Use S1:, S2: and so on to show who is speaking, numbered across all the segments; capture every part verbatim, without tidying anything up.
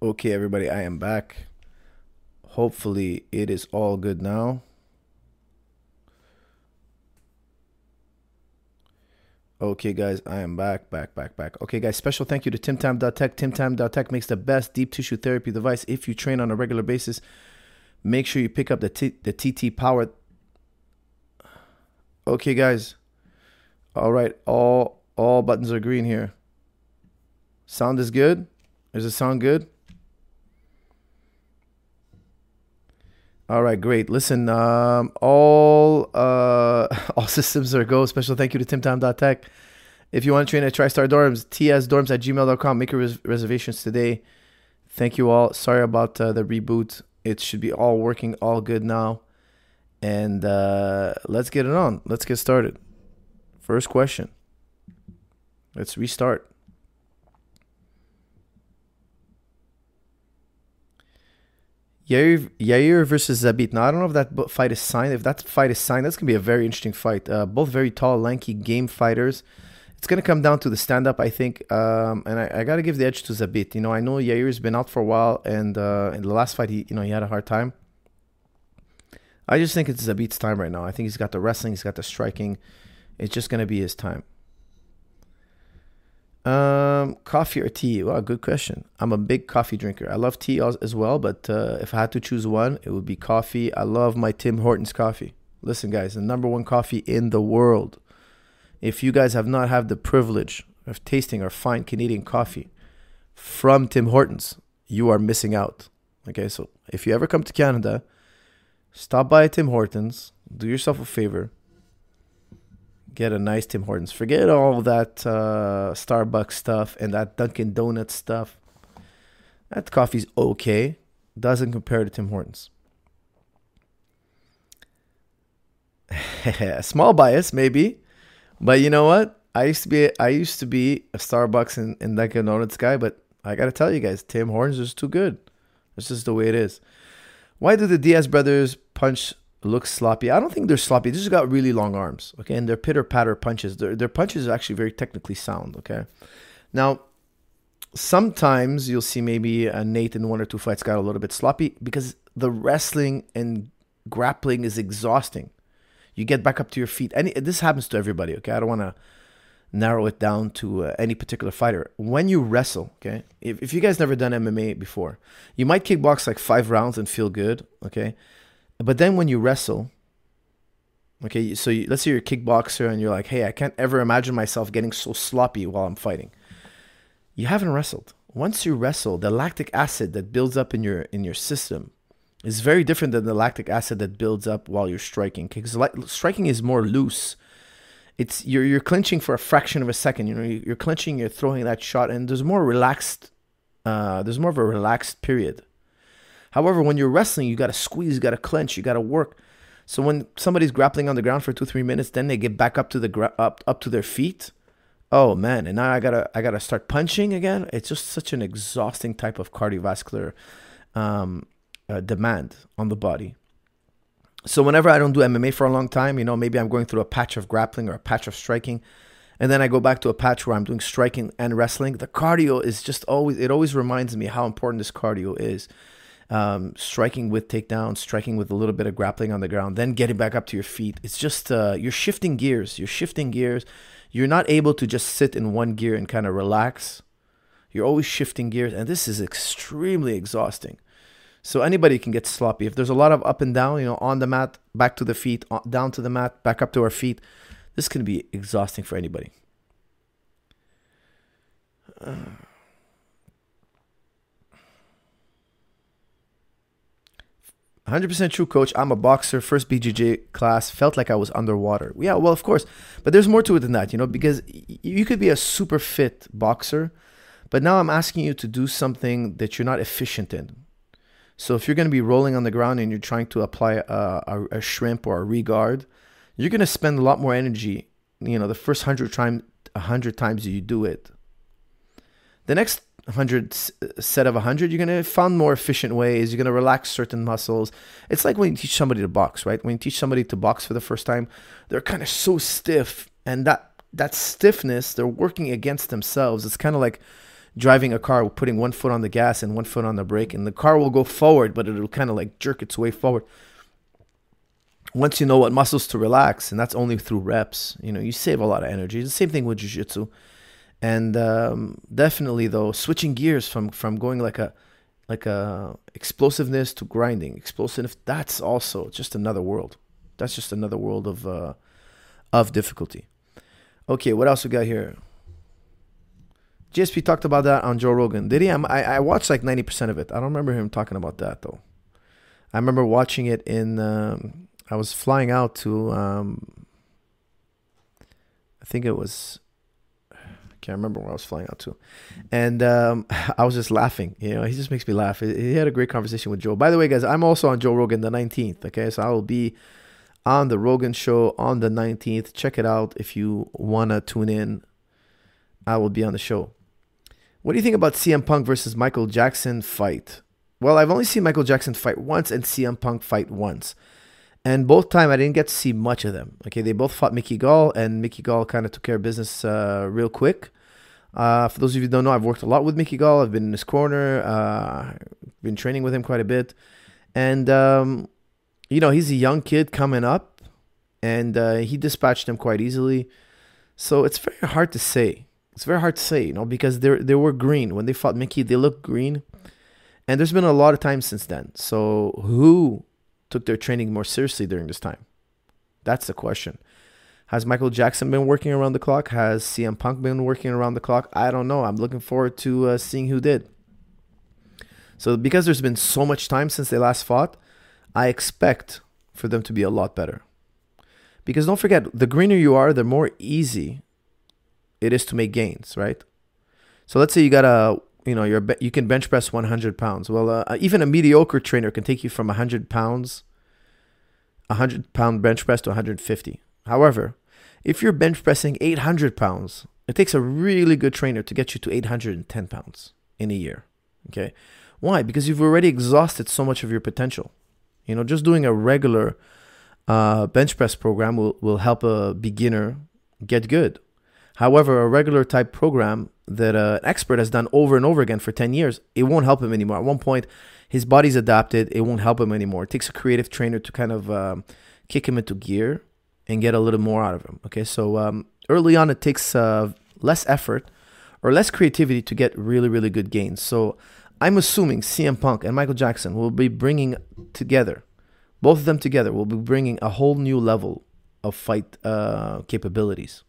S1: Okay, everybody, I am back. Hopefully, it is all good now. Okay, guys, I am back, back, back, back. Okay, guys, special thank you to TimTam dot Tech. TimTam dot Tech makes the best deep tissue therapy device. If you train on a regular basis, make sure you pick up the T- the T T Power. Okay, guys. All right, all all buttons are green here. Sound is good? Does it sound good? All right, great. Listen, um, all uh, all systems are go. Special thank you to TimTam dot Tech. If you want to train at TriStar Dorms, t s dorms at gmail dot com. Make your res- reservations today. Thank you all. Sorry about uh, the reboot. It should be all working, all good now. And uh, let's get it on. Let's get started. First question. Let's restart. Yair, Yair versus Zabit. Now, I don't know if that fight is signed. If that fight is signed, that's going to be a very interesting fight. Uh, both very tall, lanky, game fighters. It's going to come down to the stand-up, I think. Um, and I, I got to give the edge to Zabit. You know, I know Yair's been out for a while, and uh, in the last fight, he, you know, he had a hard time. I just think it's Zabit's time right now. I think he's got the wrestling, he's got the striking. It's just going to be his time. Um, coffee or tea? Well, good question. I'm a big coffee drinker. I love tea as well, but uh, if I had to choose one, it would be coffee. I love my Tim Hortons coffee. Listen, guys, the number one coffee in the world. If you guys have not had the privilege of tasting our fine Canadian coffee from Tim Hortons, you are missing out. Okay, so if you ever come to Canada, stop by Tim Hortons, do yourself a favor, get a nice Tim Hortons. Forget all that uh, Starbucks stuff and that Dunkin' Donuts stuff. That coffee's okay. Doesn't compare to Tim Hortons. Small bias, maybe. But you know what? I used to be I used to be a Starbucks and, and Dunkin' Donuts guy, but I got to tell you guys, Tim Hortons is too good. It's just the way it is. Why do the Diaz brothers punch look sloppy? I don't think they're sloppy. They just got really long arms, okay? And they're pitter-patter punches. Their, their punches are actually very technically sound, okay? Now, sometimes you'll see maybe a Nate in one or two fights got a little bit sloppy because the wrestling and grappling is exhausting. You get back up to your feet. And this happens to everybody, okay? I don't want to narrow it down to uh, any particular fighter. When you wrestle, okay? If, if you guys never done M M A before, you might kickbox like five rounds and feel good, okay? But then when you wrestle, okay, so you, let's say you're a kickboxer and you're like, hey, I can't ever imagine myself getting so sloppy while I'm fighting. You haven't wrestled. Once you wrestle, the lactic acid that builds up in your in your system is very different than the lactic acid that builds up while you're striking. Because striking is more loose. It's you're you're clinching for a fraction of a second. You know, you're clinching, you're throwing that shot, and there's more relaxed. Uh, there's more of a relaxed period. However, when you're wrestling, you got to squeeze, you got to clench, you got to work. So when somebody's grappling on the ground for two, three minutes, then they get back up to the gra- up up to their feet. Oh man! And now I gotta I gotta start punching again. It's just such an exhausting type of cardiovascular um, uh, demand on the body. So whenever I don't do M M A for a long time, you know, maybe I'm going through a patch of grappling or a patch of striking, and then I go back to a patch where I'm doing striking and wrestling. The cardio is just always it always reminds me how important this cardio is. Um, striking with takedowns, striking with a little bit of grappling on the ground, then getting back up to your feet. It's just, uh, you're shifting gears. You're shifting gears. You're not able to just sit in one gear and kind of relax. You're always shifting gears, and this is extremely exhausting. So anybody can get sloppy. If there's a lot of up and down, you know, on the mat, back to the feet, down to the mat, back up to our feet, this can be exhausting for anybody. Uh, one hundred percent true, coach. I'm a boxer. First B J J class. Felt like I was underwater. Yeah, well, of course. But there's more to it than that, you know, because you could be a super fit boxer, but now I'm asking you to do something that you're not efficient in. So if you're going to be rolling on the ground and you're trying to apply a, a, a shrimp or a regard, you're going to spend a lot more energy, you know, the first hundred time, a hundred times you do it. The next hundred set of a hundred, you're gonna find more efficient ways. You're gonna relax certain muscles. It's like when you teach somebody to box, right? When you teach somebody to box for the first time, they're kind of so stiff, and that that stiffness, they're working against themselves. It's kind of like driving a car, putting one foot on the gas and one foot on the brake, and the car will go forward, but it'll kind of like jerk its way forward. Once you know what muscles to relax, and that's only through reps, you know, you save a lot of energy. It's the same thing with jiu-jitsu. And um, definitely, though, switching gears from, from going like a like a explosiveness to grinding, explosive, that's also just another world. That's just another world of uh, of difficulty. Okay, what else we got here? J S P talked about that on Joe Rogan. Did he? I, I watched like ninety percent of it. I don't remember him talking about that, though. I remember watching it in... Um, I was flying out to, um, I think it was, I can't remember where I was flying out to. And um, I was just laughing. You know, he just makes me laugh. He had a great conversation with Joe. By the way, guys, I'm also on Joe Rogan the nineteenth. Okay, so I will be on the Rogan show on the nineteenth. Check it out if you want to tune in. I will be on the show. What do you think about C M Punk versus Michael Jackson fight? Well, I've only seen Michael Jackson fight once and C M Punk fight once. And both time I didn't get to see much of them. Okay, they both fought Mickey Gall, and Mickey Gall kind of took care of business uh, real quick. Uh, for those of you who don't know, I've worked a lot with Mickey Gall. I've been in his corner, uh, been training with him quite a bit. And, um, you know, he's a young kid coming up, and uh, he dispatched him quite easily. So it's very hard to say. It's very hard to say, you know, because they they were green. When they fought Mickey, they looked green. And there's been a lot of time since then. So who took their training more seriously during this time? That's the question. Has Michael Jackson been working around the clock? Has C M Punk been working around the clock? I don't know. I'm looking forward to uh, seeing who did. So because there's been so much time since they last fought, I expect for them to be a lot better. Because don't forget, the greener you are, the more easy it is to make gains, right? So let's say you got a You know, you're you can bench press one hundred pounds. Well, uh, even a mediocre trainer can take you from one hundred pounds, one hundred pound bench press to one hundred fifty. However, if you're bench pressing eight hundred pounds, it takes a really good trainer to get you to eight hundred ten pounds in a year. Okay, why? Because you've already exhausted so much of your potential. You know, just doing a regular uh, bench press program will will help a beginner get good. However, a regular type program that uh, an expert has done over and over again for ten years, it won't help him anymore. At one point, his body's adapted. It won't help him anymore. It takes a creative trainer to kind of um, kick him into gear and get a little more out of him. Okay, so um, early on, it takes uh, less effort or less creativity to get really, really good gains. So I'm assuming C M Punk and Michael Jackson will be bringing together, both of them together, will be bringing a whole new level of fight uh, capabilities.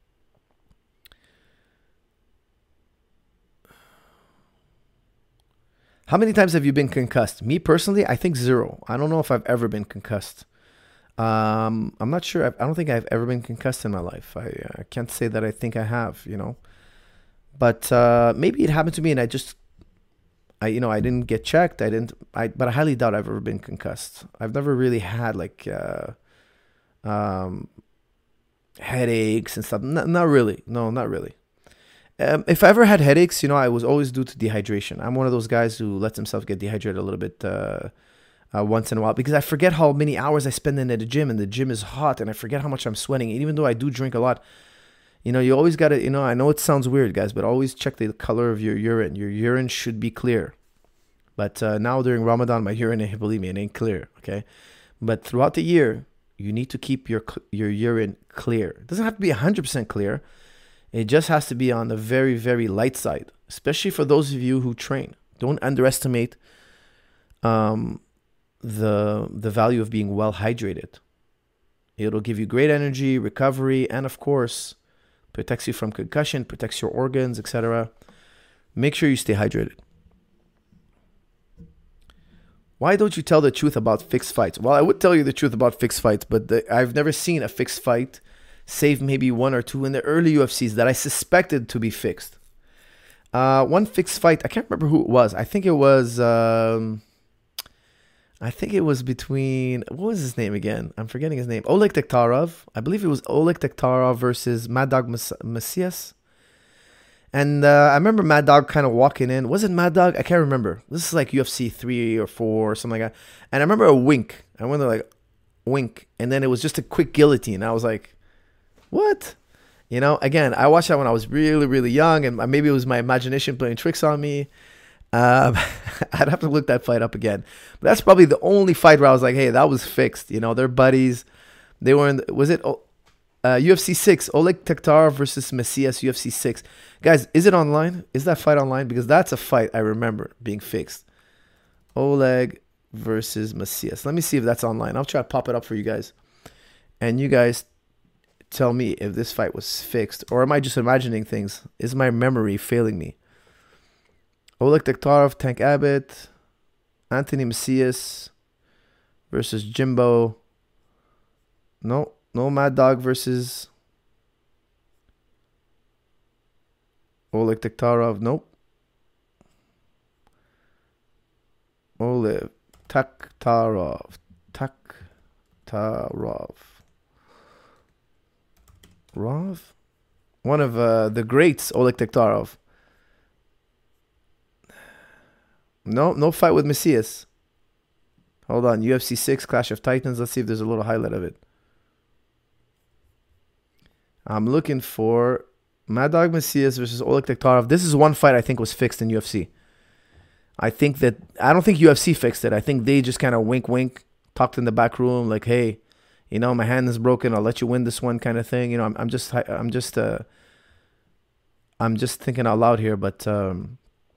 S1: How many times have you been concussed? Me personally, I think zero. I don't know if I've ever been concussed. Um, I'm not sure. I've, I don't think I've ever been concussed in my life. I, I can't say that I think I have, you know. But uh, maybe it happened to me and I just, I you know, I didn't get checked. I didn't, I, but I highly doubt I've ever been concussed. I've never really had like uh, um, headaches and stuff. N- not really. No, not really. Um, if I ever had headaches, you know, I was always due to dehydration. I'm one of those guys who lets himself get dehydrated a little bit uh, uh, once in a while because I forget how many hours I spend in the gym, and the gym is hot, and I forget how much I'm sweating. And even though I do drink a lot, you know, you always got to, you know, I know it sounds weird, guys, but always check the color of your urine. Your urine should be clear. But uh, now during Ramadan, my urine, believe me, it ain't clear, okay? But throughout the year, you need to keep your your urine clear. It doesn't have to be one hundred percent clear. It just has to be on the very, very light side, especially for those of you who train. Don't underestimate um, the the value of being well hydrated. It'll give you great energy, recovery, and of course, protects you from concussion, protects your organs, et cetera. Make sure you stay hydrated. Why don't you tell the truth about fixed fights? Well, I would tell you the truth about fixed fights, but the, I've never seen a fixed fight save maybe one or two in the early U F Cs that I suspected to be fixed. Uh, one fixed fight, I can't remember who it was. I think it was, um, I think it was between, what was his name again? I'm forgetting his name. Oleg Tektarov. I believe it was Oleg Tektarov versus Mad Dog Macias. And uh, I remember Mad Dog kind of walking in. Was it Mad Dog? I can't remember. This is like U F C three or four or something like that. And I remember a wink. I went there like, wink. And then it was just a quick guillotine. I was like, what? You know, again, I watched that when I was really, really young, and maybe it was my imagination playing tricks on me. Um, I'd have to look that fight up again. But that's probably the only fight where I was like, hey, that was fixed. You know, they're buddies. They were in, the, was it uh, U F C six, Oleg Taktarov versus Macias, U F C six. Guys, is it online? Is that fight online? Because that's a fight I remember being fixed. Oleg versus Macias. Let me see if that's online. I'll try to pop it up for you guys. And you guys tell me if this fight was fixed, or am I just imagining things? Is my memory failing me? Oleg Taktarov, Tank Abbott, Anthony Macias versus Jimbo. No, no Mad Dog versus Oleg Taktarov. Nope. Oleg Taktarov. Taktarov. Rov? One of uh, the greats, Oleg Taktarov. No, no fight with Macias. Hold on, U F C six, Clash of Titans. Let's see if there's a little highlight of it. I'm looking for Mad Dog Macias versus Oleg Taktarov. This is one fight I think was fixed in U F C. I think that, I don't think U F C fixed it. I think they just kind of wink, wink, talked in the back room like, hey, you know, my hand is broken. I'll let you win this one, kind of thing. You know, I'm, I'm just, I'm just, uh, I'm just thinking out loud here, but um,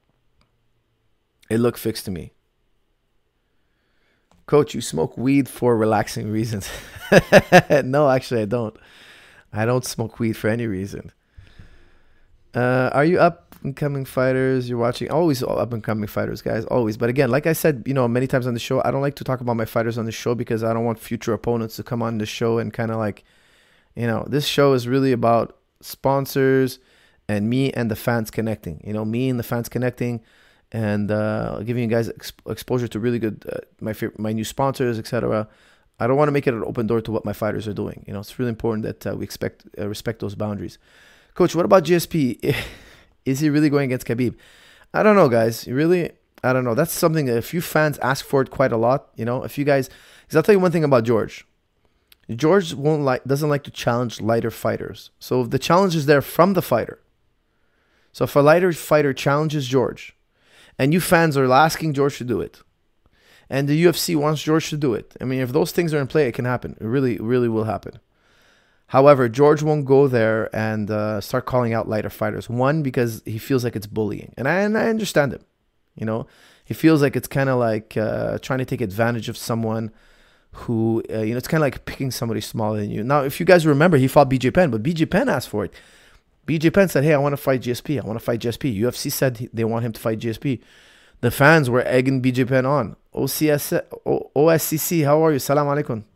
S1: it looked fixed to me. Coach, you smoke weed for relaxing reasons. No, actually, I don't. I don't smoke weed for any reason. Uh, are you up and coming fighters you're watching? Always up and coming fighters, guys. Always. But again, like I said, you know, many times on the show, I don't like to talk about my fighters on the show because I don't want future opponents to come on the show and kind of like, you know, this show is really about sponsors and me and the fans connecting. You know, me and the fans connecting and uh, giving you guys ex- exposure to really good, uh, my favorite, my new sponsors, et cetera. I don't want to make it an open door to what my fighters are doing. You know, it's really important that uh, we expect uh, respect those boundaries. Coach, what about G S P? Is he really going against Khabib? I don't know, guys. Really, I don't know. That's something that a few fans ask for it quite a lot. You know, if you guys, because I'll tell you one thing about George. George won't like, doesn't like to challenge lighter fighters. So if the challenge is there from the fighter, so if a lighter fighter challenges George, and you fans are asking George to do it, and the U F C wants George to do it, I mean, if those things are in play, it can happen. It really, really will happen. However, George won't go there and uh, start calling out lighter fighters. One, because he feels like it's bullying. And I, and I understand him. You know, he feels like it's kind of like uh, trying to take advantage of someone who, uh, you know, it's kind of like picking somebody smaller than you. Now, if you guys remember, he fought B J Penn, but B J Penn asked for it. B J Penn said, hey, I want to fight G S P. I want to fight G S P. U F C said they want him to fight G S P. The fans were egging B J Penn on. O C S, O S C C, how are you? Salam alaikum.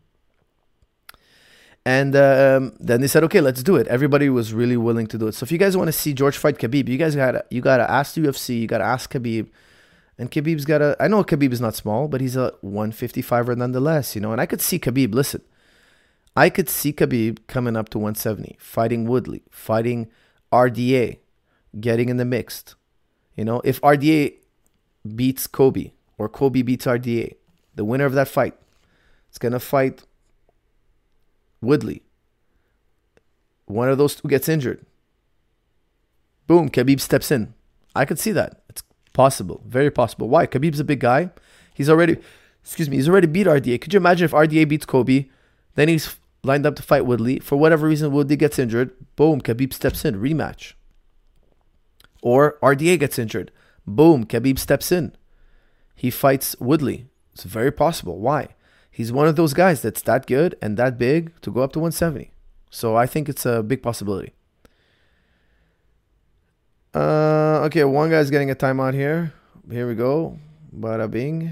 S1: And um, then they said, okay, let's do it. Everybody was really willing to do it. So if you guys want to see George fight Khabib, you guys got to you gotta ask the U F C, you got to ask Khabib. And Khabib's got to, I know Khabib is not small, but he's a one fifty-fiver nonetheless, you know. And I could see Khabib, listen, I could see Khabib coming up to one seventy, fighting Woodley, fighting R D A, getting in the mixed. You know, if R D A beats Kobe or Kobe beats R D A, the winner of that fight is going to fight Woodley. One of those two gets injured. Boom, Khabib steps in. I could see that. It's possible. Very possible. Why? Khabib's a big guy. He's already, excuse me, he's already beat R D A. Could you imagine if R D A beats Kobe, then he's lined up to fight Woodley. For whatever reason, Woodley gets injured. Boom, Khabib steps in. Rematch. Or R D A gets injured. Boom, Khabib steps in. He fights Woodley. It's very possible. Why? He's one of those guys that's that good and that big to go up to one seventy. So I think it's a big possibility. Uh, okay, one guy's getting a timeout here. Here we go. Bada bing.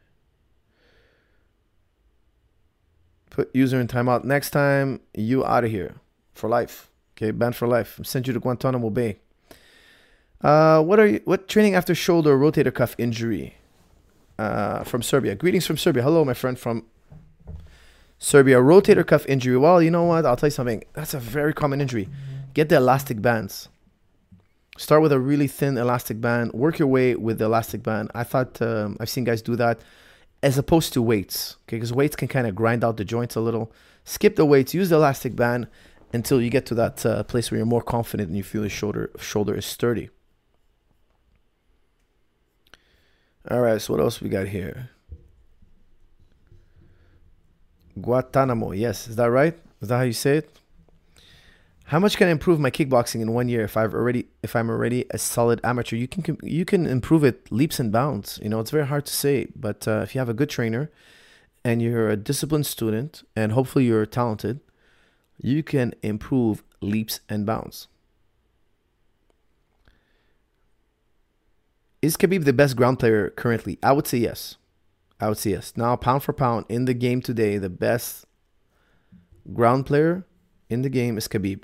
S1: Put user in timeout. Next time, you out of here. For life. Okay, banned for life. Send you to Guantanamo Bay. Uh, what are you? What training after shoulder rotator cuff injury? Uh, from Serbia. Greetings from Serbia. Hello, my friend from Serbia. Rotator cuff injury. Well, you know what? I'll tell you something. That's a very common injury. Get the elastic bands. Start with a really thin elastic band. Work your way with the elastic band. I thought um, I've seen guys do that as opposed to weights. Okay, because weights can kind of grind out the joints a little. Skip the weights. Use the elastic band until you get to that uh, place where you're more confident and you feel your shoulder shoulder is sturdy. All right, so what else we got here? Guantanamo, yes, is that right? Is that how you say it? How much can I improve my kickboxing in one year if I've already if I'm already a solid amateur? You can you can improve it leaps and bounds. You know, it's very hard to say, but uh, if you have a good trainer and you're a disciplined student and hopefully you're talented, you can improve leaps and bounds. Is Khabib the best ground player currently? I would say yes. I would say yes. Now, pound for pound in the game today, the best ground player in the game is Khabib.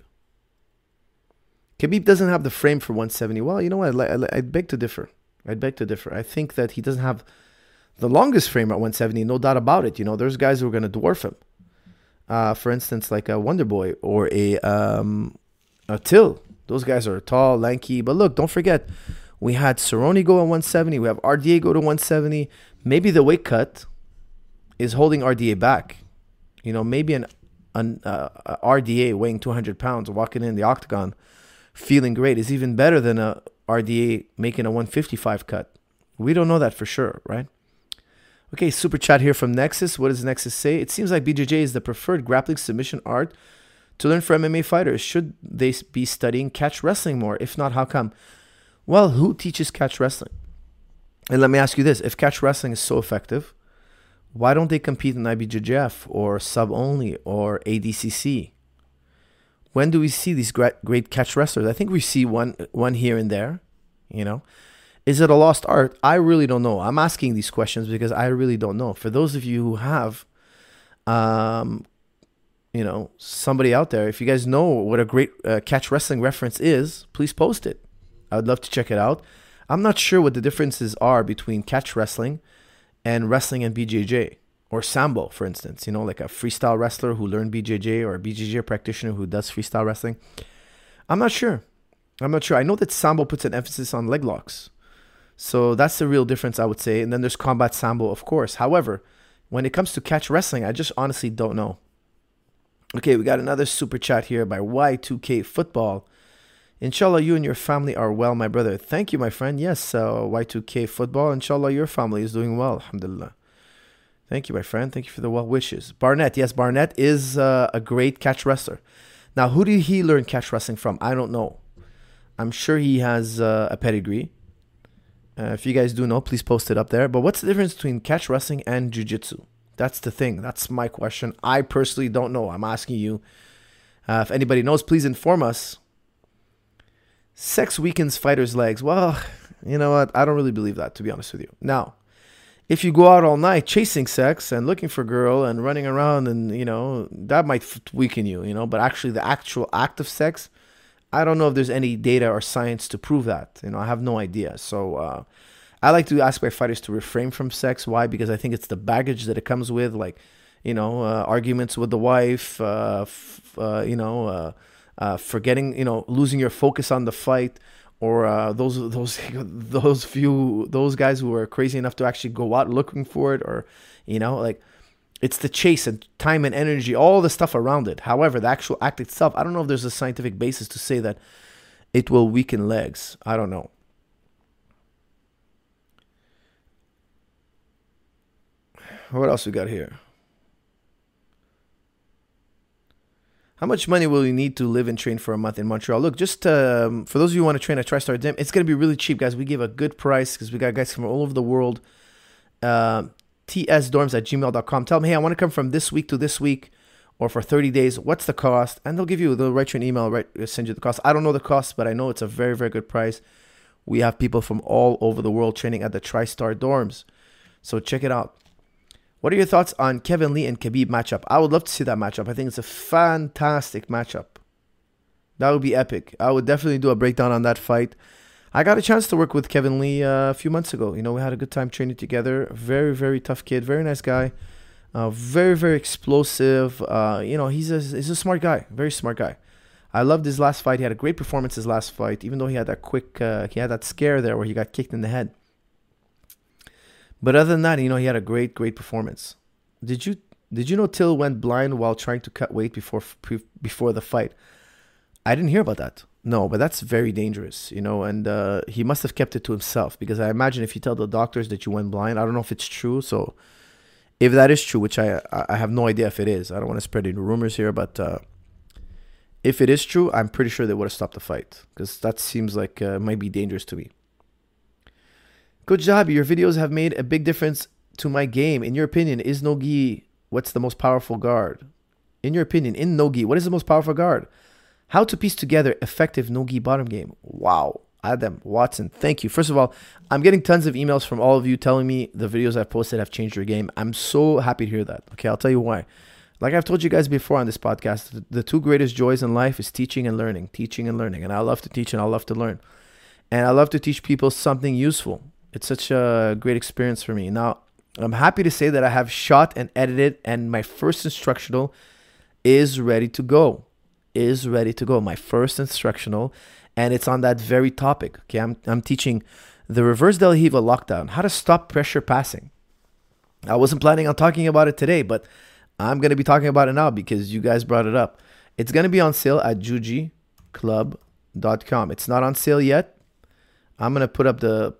S1: Khabib doesn't have the frame for one seventy. Well, you know what? I'd, I'd beg to differ. I'd beg to differ. I think that he doesn't have the longest frame at one seventy, no doubt about it. You know, there's guys who are going to dwarf him. Uh, for instance, like a Wonder Boy or a, um, a Till. Those guys are tall, lanky. But look, don't forget, we had Cerrone go at one seventy. We have R D A go to one seventy. Maybe the weight cut is holding R D A back. You know, maybe an, an uh, R D A weighing two hundred pounds walking in the octagon feeling great is even better than a R D A making a one fifty-five cut. We don't know that for sure, right? Okay, super chat here from Nexus. What does Nexus say? It seems like B J J is the preferred grappling submission art to learn for M M A fighters. Should they be studying catch wrestling more? If not, how come? Well, who teaches catch wrestling? And let me ask you this. If catch wrestling is so effective, why don't they compete in I B J J F or Sub Only or A D C C? When do we see these great, great catch wrestlers? I think we see one one here and there, you know. Is it a lost art? I really don't know. I'm asking these questions because I really don't know. For those of you who have, um, you know, somebody out there, if you guys know what a great uh, catch wrestling reference is, please post it. I would love to check it out. I'm not sure what the differences are between catch wrestling and wrestling and B J J. Or Sambo, for instance, you know, like a freestyle wrestler who learned B J J or a B J J practitioner who does freestyle wrestling. I'm not sure. I'm not sure. I know that Sambo puts an emphasis on leg locks. So that's the real difference, I would say. And then there's combat Sambo, of course. However, when it comes to catch wrestling, I just honestly don't know. Okay, we got another super chat here by Y two K Football. Inshallah, you and your family are well, my brother. Thank you, my friend. Yes, uh, Y two K Football. Inshallah, your family is doing well. Alhamdulillah. Thank you, my friend. Thank you for the well wishes. Barnett. Yes, Barnett is uh, a great catch wrestler. Now, who did he learn catch wrestling from? I don't know. I'm sure he has uh, a pedigree. Uh, if you guys do know, please post it up there. But what's the difference between catch wrestling and jiu-jitsu? That's the thing. That's my question. I personally don't know. I'm asking you. Uh, if anybody knows, please inform us. Sex weakens fighters' legs. Well, you know what? I don't really believe that, to be honest with you. Now, if you go out all night chasing sex and looking for a girl and running around and, you know, that might weaken you, you know. But actually the actual act of sex, I don't know if there's any data or science to prove that. You know, I have no idea. So uh, I like to ask my fighters to refrain from sex. Why? Because I think it's the baggage that it comes with, like, you know, uh, arguments with the wife, uh, f- uh, you know, uh, uh, forgetting, you know, losing your focus on the fight. Or uh, those those those few those guys who are crazy enough to actually go out looking for it, or, you know, like, it's the chase and time and energy, all the stuff around it. However, the actual act itself, I don't know if there's a scientific basis to say that it will weaken legs. I don't know. What else we got here? How much money will you need to live and train for a month in Montreal? Look, just um, for those of you who want to train at TriStar Gym, it's going to be really cheap, guys. We give a good price because we got guys from all over the world. Uh, T S dorms at gmail dot com. Tell them, hey, I want to come from this week to this week or for thirty days. What's the cost? And they'll give you, they'll write you an email, right, send you the cost. I don't know the cost, but I know it's a very, very good price. We have people from all over the world training at the TriStar dorms. So check it out. What are your thoughts on Kevin Lee and Khabib matchup? I would love to see that matchup. I think it's a fantastic matchup. That would be epic. I would definitely do a breakdown on that fight. I got a chance to work with Kevin Lee uh, a few months ago. You know, we had a good time training together. Very, very tough kid. Very nice guy. Uh, very, very explosive. Uh, you know, he's a, he's a smart guy. Very smart guy. I loved his last fight. He had a great performance his last fight, even though he had that quick, uh, he had that scare there where he got kicked in the head. But other than that, you know, he had a great, great performance. Did you Did you know Till went blind while trying to cut weight before before the fight? I didn't hear about that. No, but that's very dangerous, you know, and uh, he must have kept it to himself, because I imagine if you tell the doctors that you went blind, I don't know if it's true. So if that is true, which I I have no idea if it is, I don't want to spread any rumors here, but uh, if it is true, I'm pretty sure they would have stopped the fight, because that seems like uh, might be dangerous to me. Good job. Your videos have made a big difference to my game. In your opinion, is no-gi what's the most powerful guard? In your opinion, in no-gi, what is the most powerful guard? How to piece together effective no-gi bottom game. Wow. Adam Watson, thank you. First of all, I'm getting tons of emails from all of you telling me the videos I've posted have changed your game. I'm so happy to hear that. Okay, I'll tell you why. Like I've told you guys before on this podcast, the two greatest joys in life is teaching and learning. Teaching and learning. And I love to teach and I love to learn. And I love to teach people something useful. It's such a great experience for me. Now, I'm happy to say that I have shot and edited, and my first instructional is ready to go. Is ready to go. My first instructional, and it's on that very topic. Okay, I'm I'm teaching the reverse De La Riva lockdown, how to stop pressure passing. I wasn't planning on talking about it today, but I'm gonna be talking about it now because you guys brought it up. It's gonna be on sale at juji club dot com. It's not on sale yet. I'm gonna put up the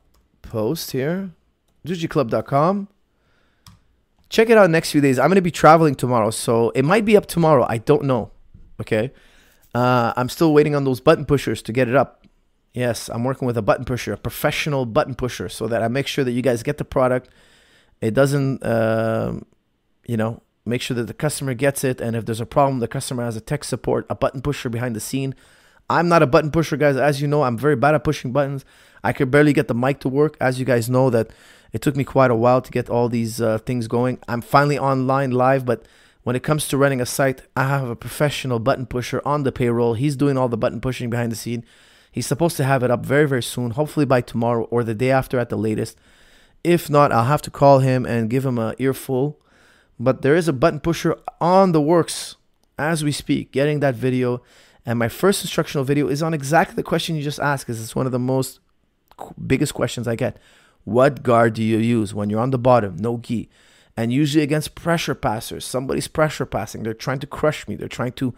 S1: post here. juji club dot com. Check it out next few days. I'm gonna be traveling tomorrow, so it might be up tomorrow. I don't know. Okay, uh, I'm still waiting on those button pushers to get it up. Yes, I'm working with a button pusher, a professional button pusher, so that I make sure that you guys get the product. It doesn't, uh, you know, make sure that the customer gets it. And if there's a problem, the customer has a tech support, a button pusher behind the scene. I'm not a button pusher, guys. As you know, I'm very bad at pushing buttons. I could barely get the mic to work. As you guys know, that it took me quite a while to get all these uh, things going. I'm finally online live, but when it comes to running a site, I have a professional button pusher on the payroll. He's doing all the button pushing behind the scene. He's supposed to have it up very, very soon, hopefully by tomorrow or the day after at the latest. If not, I'll have to call him and give him an earful. But there is a button pusher on the works as we speak, getting that video. And my first instructional video is on exactly the question you just asked, because it's one of the most biggest questions I get. What guard do you use when you're on the bottom, no gi? And usually against pressure passers. Somebody's pressure passing. They're trying to crush me. They're trying to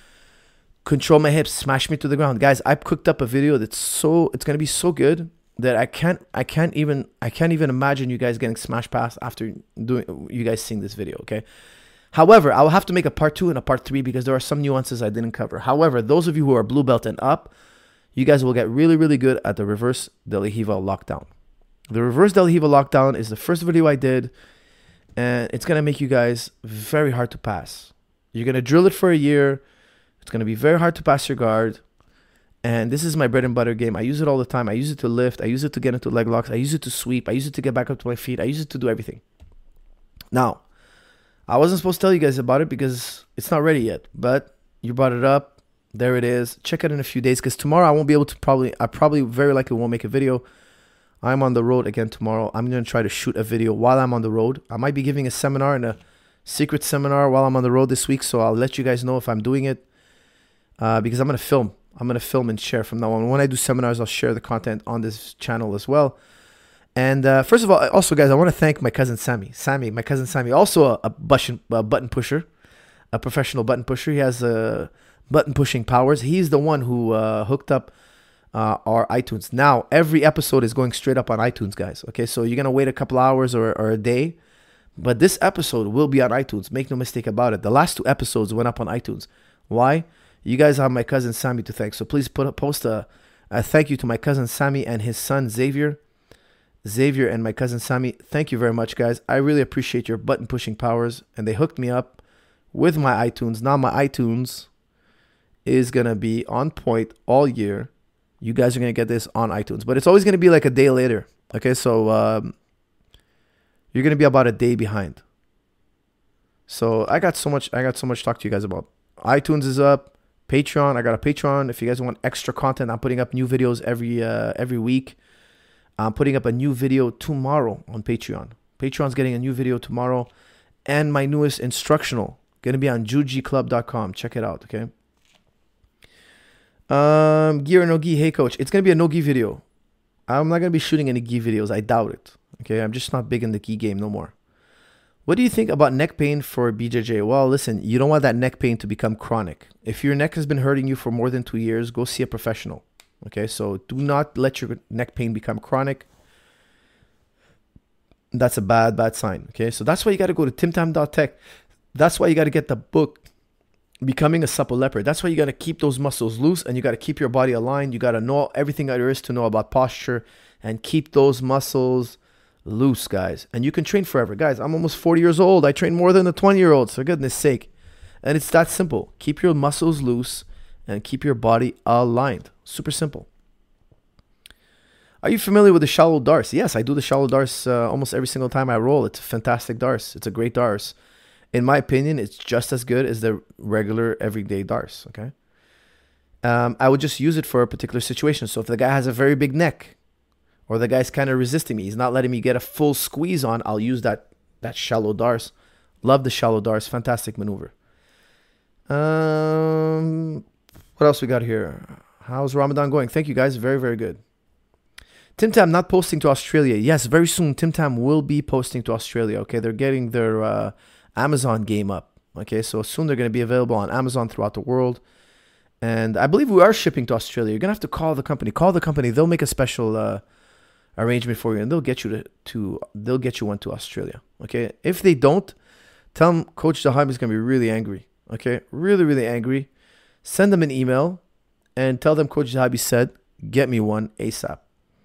S1: control my hips, smash me to the ground. Guys, I've cooked up a video that's so, it's going to be so good that I can't, I can't even, I can't even imagine you guys getting smash passed after doing, you guys seeing this video, okay? However, I'll have to make a part two and a part three because there are some nuances I didn't cover. However, those of you who are blue belt and up, you guys will get really, really good at the reverse De La Riva lockdown. The reverse De La Riva lockdown is the first video I did, and it's going to make you guys very hard to pass. You're going to drill it for a year. It's going to be very hard to pass your guard. And this is my bread and butter game. I use it all the time. I use it to lift. I use it to get into leg locks. I use it to sweep. I use it to get back up to my feet. I use it to do everything. Now, I wasn't supposed to tell you guys about it because it's not ready yet. But you brought it up. There it is. Check it in a few days because tomorrow I won't be able to probably, I probably very likely won't make a video. I'm on the road again tomorrow. I'm going to try to shoot a video while I'm on the road. I might be giving a seminar and a secret seminar while I'm on the road this week. So I'll let you guys know if I'm doing it uh, because I'm going to film. I'm going to film and share from now on. When I do seminars, I'll share the content on this channel as well. And uh, first of all, also, guys, I want to thank my cousin Sammy. Sammy, my cousin Sammy, also a, a, button, a button pusher, a professional button pusher. He has uh, button pushing powers. He's the one who uh, hooked up uh, our iTunes. Now, every episode is going straight up on iTunes, guys. Okay, so you're going to wait a couple hours or, or a day. But this episode will be on iTunes. Make no mistake about it. The last two episodes went up on iTunes. Why? You guys have my cousin Sammy to thank. So please put a, post a, a thank you to my cousin Sammy and his son Xavier. Xavier and my cousin Sammy, thank you very much, guys. I really appreciate your button pushing powers. And they hooked me up with my iTunes. Now my iTunes is going to be on point all year. You guys are going to get this on iTunes. But it's always going to be like a day later. Okay, so um, you're going to be about a day behind. So I got so much, I got so much to talk to you guys about. iTunes is up. Patreon, I got a Patreon. If you guys want extra content, I'm putting up new videos every uh, every week. I'm putting up a new video tomorrow on Patreon. Patreon's getting a new video tomorrow. And my newest instructional, going to be on juji club dot com. Check it out, okay? Um, Gi or no gi? Hey, coach. It's going to be a no gi video. I'm not going to be shooting any gi videos. I doubt it, okay? I'm just not big in the gi game no more. What do you think about neck pain for B J J? Well, listen, you don't want that neck pain to become chronic. If your neck has been hurting you for more than two years, go see a professional. Okay, so do not let your neck pain become chronic. That's a bad, bad sign. Okay, so that's why you got to go to timtam dot tech. That's why you got to get the book, Becoming a Supple Leopard. That's why you got to keep those muscles loose and you got to keep your body aligned. You got to know everything there is to know about posture and keep those muscles loose, guys. And you can train forever. Guys, I'm almost forty years old. I train more than a twenty-year-old, for goodness sake. And it's that simple. Keep your muscles loose and keep your body aligned. Super simple. Are you familiar with the shallow darce? Yes, I do the shallow darce uh, almost every single time I roll. It's a fantastic darce. It's a great darce. In my opinion, it's just as good as the regular everyday darce, okay? Um, I would just use it for a particular situation. So if the guy has a very big neck or the guy's kind of resisting me, he's not letting me get a full squeeze on, I'll use that, that shallow darce. Love the shallow darce. Fantastic maneuver. Um, what else we got here? How's Ramadan going? Thank you, guys. Very, very good. Tim Tam not posting to Australia. Yes, very soon Tim Tam will be posting to Australia. Okay, they're getting their uh, Amazon game up. Okay, so soon they're going to be available on Amazon throughout the world. And I believe we are shipping to Australia. You're going to have to call the company. Call the company. They'll make a special uh, arrangement for you and they'll get you to, to they'll get you one to Australia. Okay, if they don't, tell them Coach Zahabi is going to be really angry. Okay, really, really angry. Send them an email and tell them Coach Zahabi said, get me one ASAP.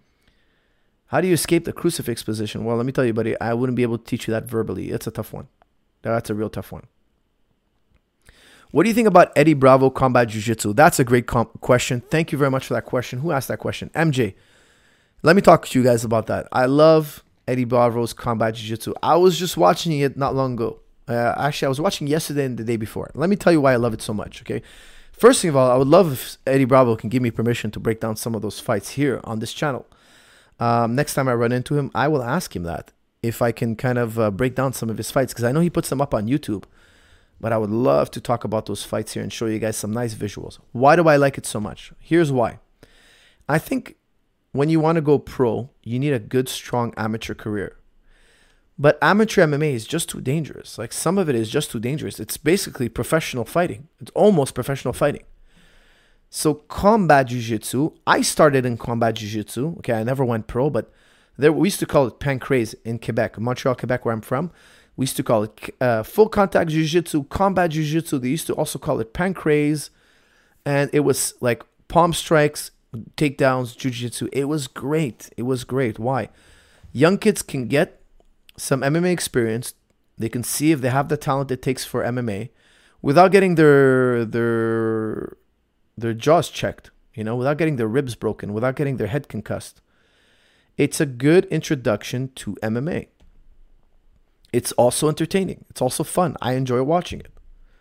S1: How do you escape the crucifix position? Well, let me tell you, buddy, I wouldn't be able to teach you that verbally. It's a tough one. That's a real tough one. What do you think about Eddie Bravo Combat Jiu-Jitsu? That's a great com- question. Thank you very much for that question. Who asked that question? M J. Let me talk to you guys about that. I love Eddie Bravo's Combat Jiu-Jitsu. I was just watching it not long ago. Uh, actually, I was watching yesterday and the day before. Let me tell you why I love it so much, okay? First of all, I would love if Eddie Bravo can give me permission to break down some of those fights here on this channel. Um, next time I run into him, I will ask him that. If I can kind of uh, break down some of his fights. Because I know he puts them up on YouTube. But I would love to talk about those fights here and show you guys some nice visuals. Why do I like it so much? Here's why. I think when you want to go pro, you need a good, strong amateur career. But amateur M M A is just too dangerous. Like some of it is just too dangerous. It's basically professional fighting. It's almost professional fighting. So combat jiu-jitsu, I started in combat jiu-jitsu. Okay, I never went pro, but there we used to call it pancrase in Quebec, Montreal, Quebec, where I'm from. We used to call it uh, full contact jiu-jitsu, combat jiu-jitsu. They used to also call it pancrase. And it was like palm strikes, takedowns, jiu-jitsu. It was great. It was great. Why? Young kids can get some M M A experience. They can see if they have the talent it takes for M M A without getting their their their jaws checked, you know, without getting their ribs broken, without getting their head concussed. It's a good introduction to M M A. It's also entertaining. It's also fun. I enjoy watching it.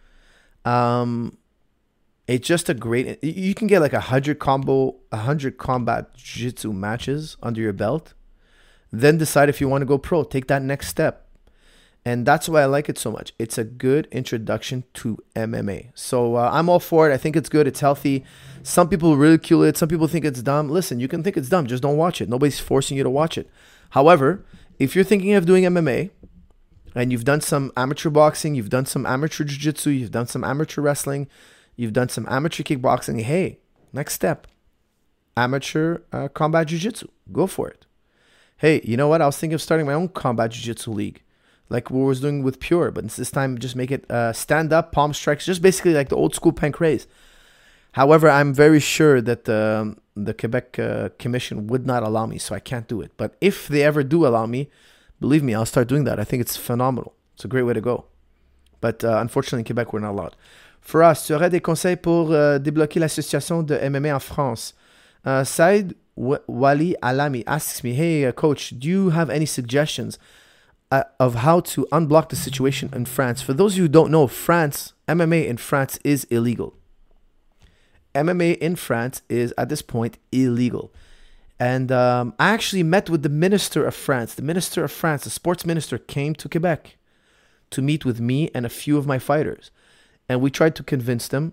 S1: Um, it's just a great. You can get like a hundred combo, a hundred combat jiu-jitsu matches under your belt. Then decide if you want to go pro. Take that next step. And that's why I like it so much. It's a good introduction to M M A. So uh, I'm all for it. I think it's good. It's healthy. Some people ridicule it. Some people think it's dumb. Listen, you can think it's dumb. Just don't watch it. Nobody's forcing you to watch it. However, if you're thinking of doing M M A and you've done some amateur boxing, you've done some amateur jiu-jitsu, you've done some amateur wrestling, you've done some amateur kickboxing, hey, next step, amateur uh, combat jiu-jitsu. Go for it. Hey, you know what? I was thinking of starting my own combat jiu-jitsu league, like we was doing with Pure, but this time just make it uh, stand up, palm strikes, just basically like the old school pancrase. However, I'm very sure that the, the Quebec uh, Commission would not allow me, so I can't do it. But if they ever do allow me, believe me, I'll start doing that. I think it's phenomenal. It's a great way to go. But uh, unfortunately, in Quebec, we're not allowed. For us, tu aurais des conseils pour uh, débloquer l'association de M M A en France? Uh, Said Wali Alami asks me, hey, uh, coach, do you have any suggestions uh, of how to unblock the situation in France? For those of you who don't know, France, M M A in France is illegal. M M A in France is, at this point, illegal. And um, I actually met with the Minister of France. The Minister of France, the sports minister, came to Quebec to meet with me and a few of my fighters. And we tried to convince them.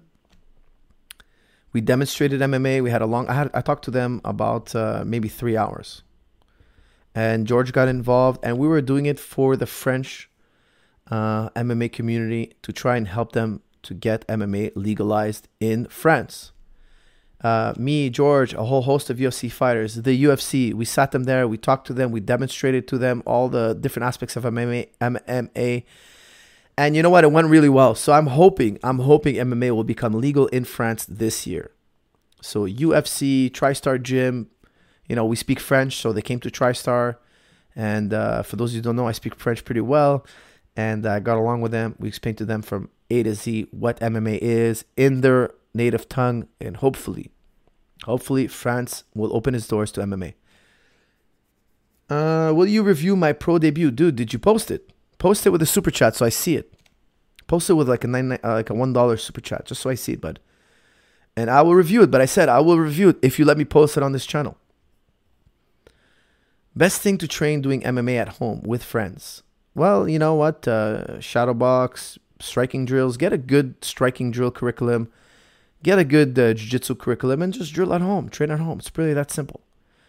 S1: We demonstrated M M A. We had a long, I, had, I talked to them about uh, maybe three hours. And George got involved. And we were doing it for the French uh, M M A community to try and help them to get M M A legalized in France. Uh, me, George, a whole host of U F C fighters, the U F C, we sat them there, we talked to them, we demonstrated to them all the different aspects of M M A, M M A. And you know what? It went really well. So I'm hoping, I'm hoping M M A will become legal in France this year. So U F C, TriStar Gym, you know, we speak French, so they came to TriStar. And uh, for those who don't know, I speak French pretty well. And I got along with them. We explained to them from A to Z what M M A is in their native tongue. And hopefully, hopefully France will open its doors to M M A. Uh, will you review my pro debut? Dude, did you post it? Post it with a super chat so I see it. Post it with like a nine, uh, like a one dollar super chat just so I see it, bud. And I will review it. But I said I will review it if you let me post it on this channel. Best thing to train doing M M A at home with friends. Well, you know what? Uh, shadow box, striking drills. Get a good striking drill curriculum. Get a good uh, jiu-jitsu curriculum and just drill at home. Train at home. It's really that simple.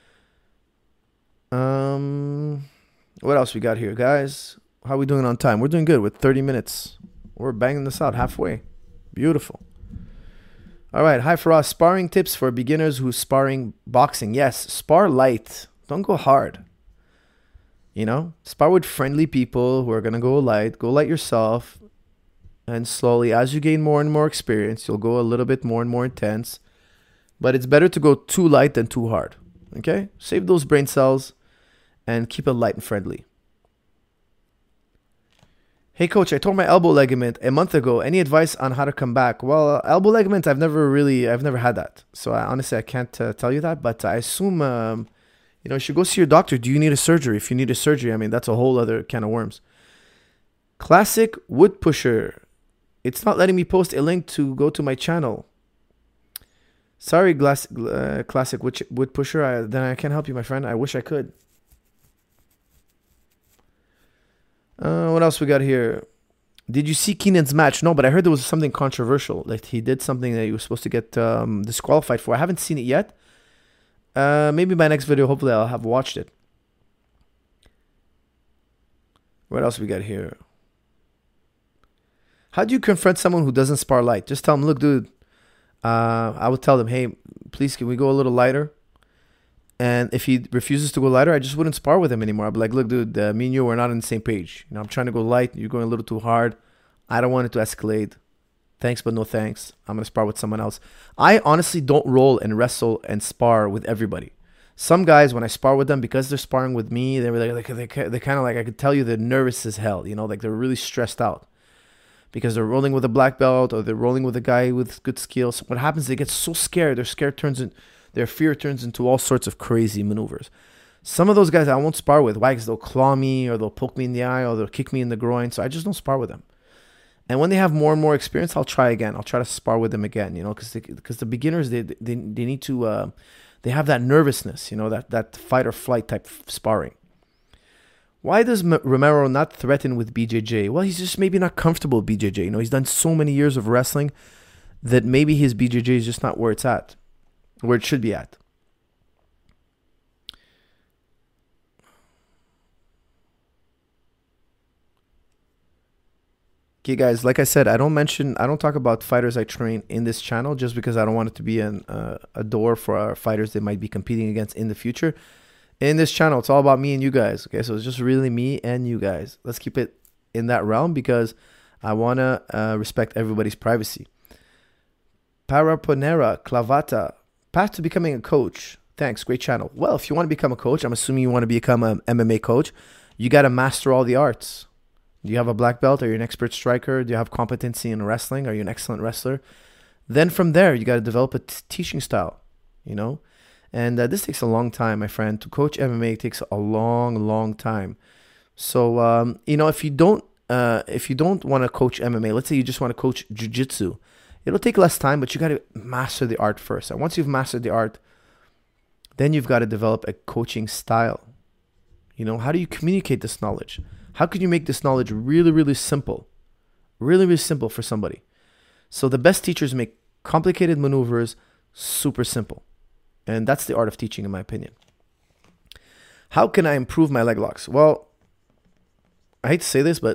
S1: Um, what else we got here, guys? How are we doing on time? We're doing good with thirty minutes. We're banging this out halfway. Beautiful. All right. Hi, Faraz. Sparring tips for beginners who's sparring boxing. Yes. Spar light. Don't go hard. You know, spar with friendly people who are going to go light. Go light yourself. And slowly, as you gain more and more experience, you'll go a little bit more and more intense. But it's better to go too light than too hard. Okay? Save those brain cells and keep it light and friendly. Hey, coach, I tore my elbow ligament a month ago. Any advice on how to come back? Well, elbow ligament, I've never really, I've never had that. So I, honestly, I can't uh, tell you that. But I assume, um, you know, you should go see your doctor. Do you need a surgery? If you need a surgery, I mean, that's a whole other can of worms. Classic wood pusher. It's not letting me post a link to go to my channel. Sorry, glass, uh, classic wood, wood pusher. I, then I can't help you, my friend. I wish I could. Uh, what else we got here? Did you see Keenan's match? No, but I heard there was something controversial. Like he did something that he was supposed to get um, disqualified for. I haven't seen it yet. Uh, maybe my next video, hopefully I'll have watched it. What else we got here? How do you confront someone who doesn't spar light? Just tell them, look, dude. Uh, I would tell them, hey, please, can we go a little lighter? And if he refuses to go lighter, I just wouldn't spar with him anymore. I'd be like, look, dude, uh, me and you are not on the same page. You know, I'm trying to go light. You're going a little too hard. I don't want it to escalate. Thanks, but no thanks. I'm going to spar with someone else. I honestly don't roll and wrestle and spar with everybody. Some guys, when I spar with them, because they're sparring with me, they're like, they're, they're kind of like, I could tell you they're nervous as hell. You know, like they're really stressed out because they're rolling with a black belt or they're rolling with a guy with good skills. What happens, they get so scared. Their scare turns in, their fear turns into all sorts of crazy maneuvers. Some of those guys I won't spar with. Why? Because they'll claw me or they'll poke me in the eye or they'll kick me in the groin. So I just don't spar with them. And when they have more and more experience, I'll try again. I'll try to spar with them again, you know, because because the beginners, they, they they need to, uh, they have that nervousness, you know, that, that fight or flight type sparring. Why does M- Romero not threaten with B J J? Well, he's just maybe not comfortable with B J J. You know, he's done so many years of wrestling that maybe his B J J is just not where it's at, where it should be at. Okay, guys, like I said, I don't mention, I don't talk about fighters I train in this channel just because I don't want it to be an, uh, a door for our fighters they might be competing against in the future. In this channel, it's all about me and you guys, okay? So it's just really me and you guys. Let's keep it in that realm because I want to uh, respect everybody's privacy. Paraponera Clavata, path to becoming a coach. Thanks, great channel. Well, if you want to become a coach, I'm assuming you want to become an M M A coach, you got to master all the arts. Do you have a black belt? Are you an expert striker? Do you have competency in wrestling? Are you an excellent wrestler? Then from there, you got to develop a t- teaching style, you know? And uh, this takes a long time, my friend. To coach M M A takes a long, long time. So, um, you know, if you don't uh, if you don't want to coach M M A, let's say you just want to coach jiu-jitsu, it'll take less time, but you got to master the art first. And once you've mastered the art, then you've got to develop a coaching style. You know, how do you communicate this knowledge? How can you make this knowledge really, really simple? Really, really simple for somebody. So the best teachers make complicated maneuvers super simple. And that's the art of teaching, in my opinion. How can I improve my leg locks? Well, I hate to say this, but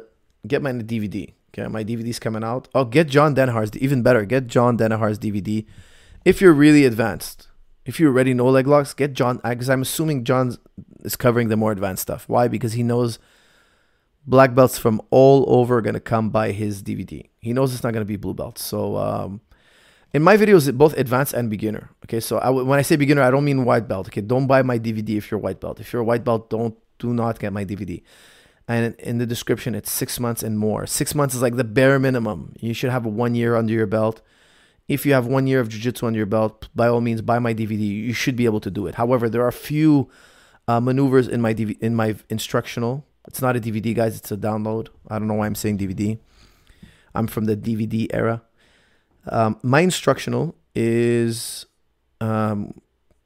S1: get my D V D. Okay, my D V D's coming out. Oh, get John Danaher's, even better, get John Danaher's D V D. If you're really advanced, if you already know leg locks, get John, because I'm assuming John is covering the more advanced stuff. Why? Because he knows black belts from all over are going to come by his D V D. He knows it's not going to be blue belts. So um, in my videos, both advanced and beginner. Okay, so I, when I say beginner, I don't mean white belt. Okay, don't buy my D V D if you're white belt. If you're a white belt, don't do not get my D V D. And in the description, it's six months and more. Six months is like the bare minimum. You should have one year under your belt. If you have one year of jiu-jitsu under your belt, by all means, buy my D V D. You should be able to do it. However, there are a few uh, maneuvers in my D V, in my instructional. It's not a D V D, guys. It's a download. I don't know why I'm saying D V D. I'm from the D V D era. Um, my instructional is um,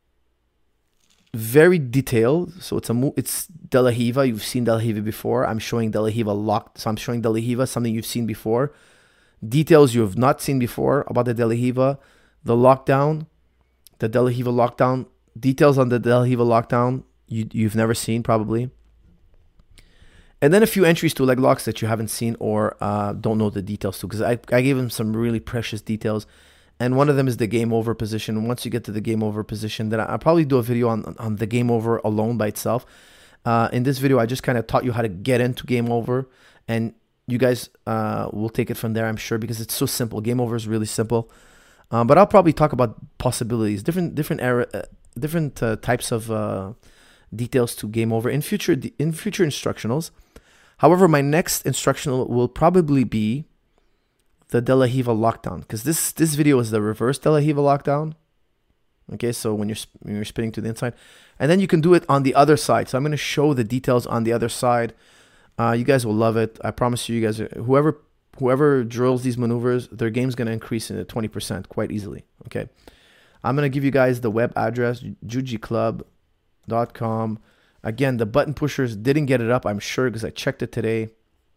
S1: very detailed. So it's a it's De La Riva. You've seen De La Riva before. I'm showing De La Riva locked. So I'm showing De La Riva, something you've seen before. Details you have not seen before about the De La Riva, the lockdown, the De La Riva lockdown. Details on the De La Riva lockdown you, you've never seen probably. And then a few entries to leg locks that you haven't seen or uh, don't know the details to, because I, I gave him some really precious details. And one of them is the game over position. Once you get to the game over position, then I'll probably do a video on, on the game over alone by itself. Uh, in this video, I just kind of taught you how to get into game over, and you guys uh, will take it from there, I'm sure, because it's so simple. Game over is really simple. Um, but I'll probably talk about possibilities, different different era, uh, different uh, types of uh, details to game over in future in future instructionals. However, my next instructional will probably be the De La Riva lockdown, because this this video is the reverse De La Riva lockdown. Okay, so when you're when you're spinning to the inside, and then you can do it on the other side. So I'm going to show the details on the other side. Uh, you guys will love it. I promise you, you guys, whoever whoever drills these maneuvers, their game's going to increase in twenty percent quite easily. Okay, I'm going to give you guys the web address, jiu jitsu club dot com. Again, the button pushers didn't get it up, I'm sure, because I checked it today.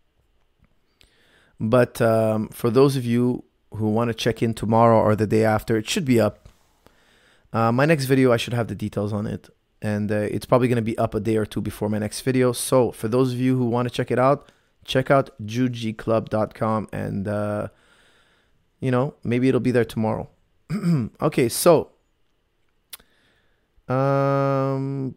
S1: But um, for those of you who want to check in tomorrow or the day after, it should be up. Uh, my next video, I should have the details on it. And uh, it's probably going to be up a day or two before my next video. So for those of you who want to check it out, check out jiu jitsu club dot com. And, uh, you know, maybe it'll be there tomorrow. Okay, so... Um...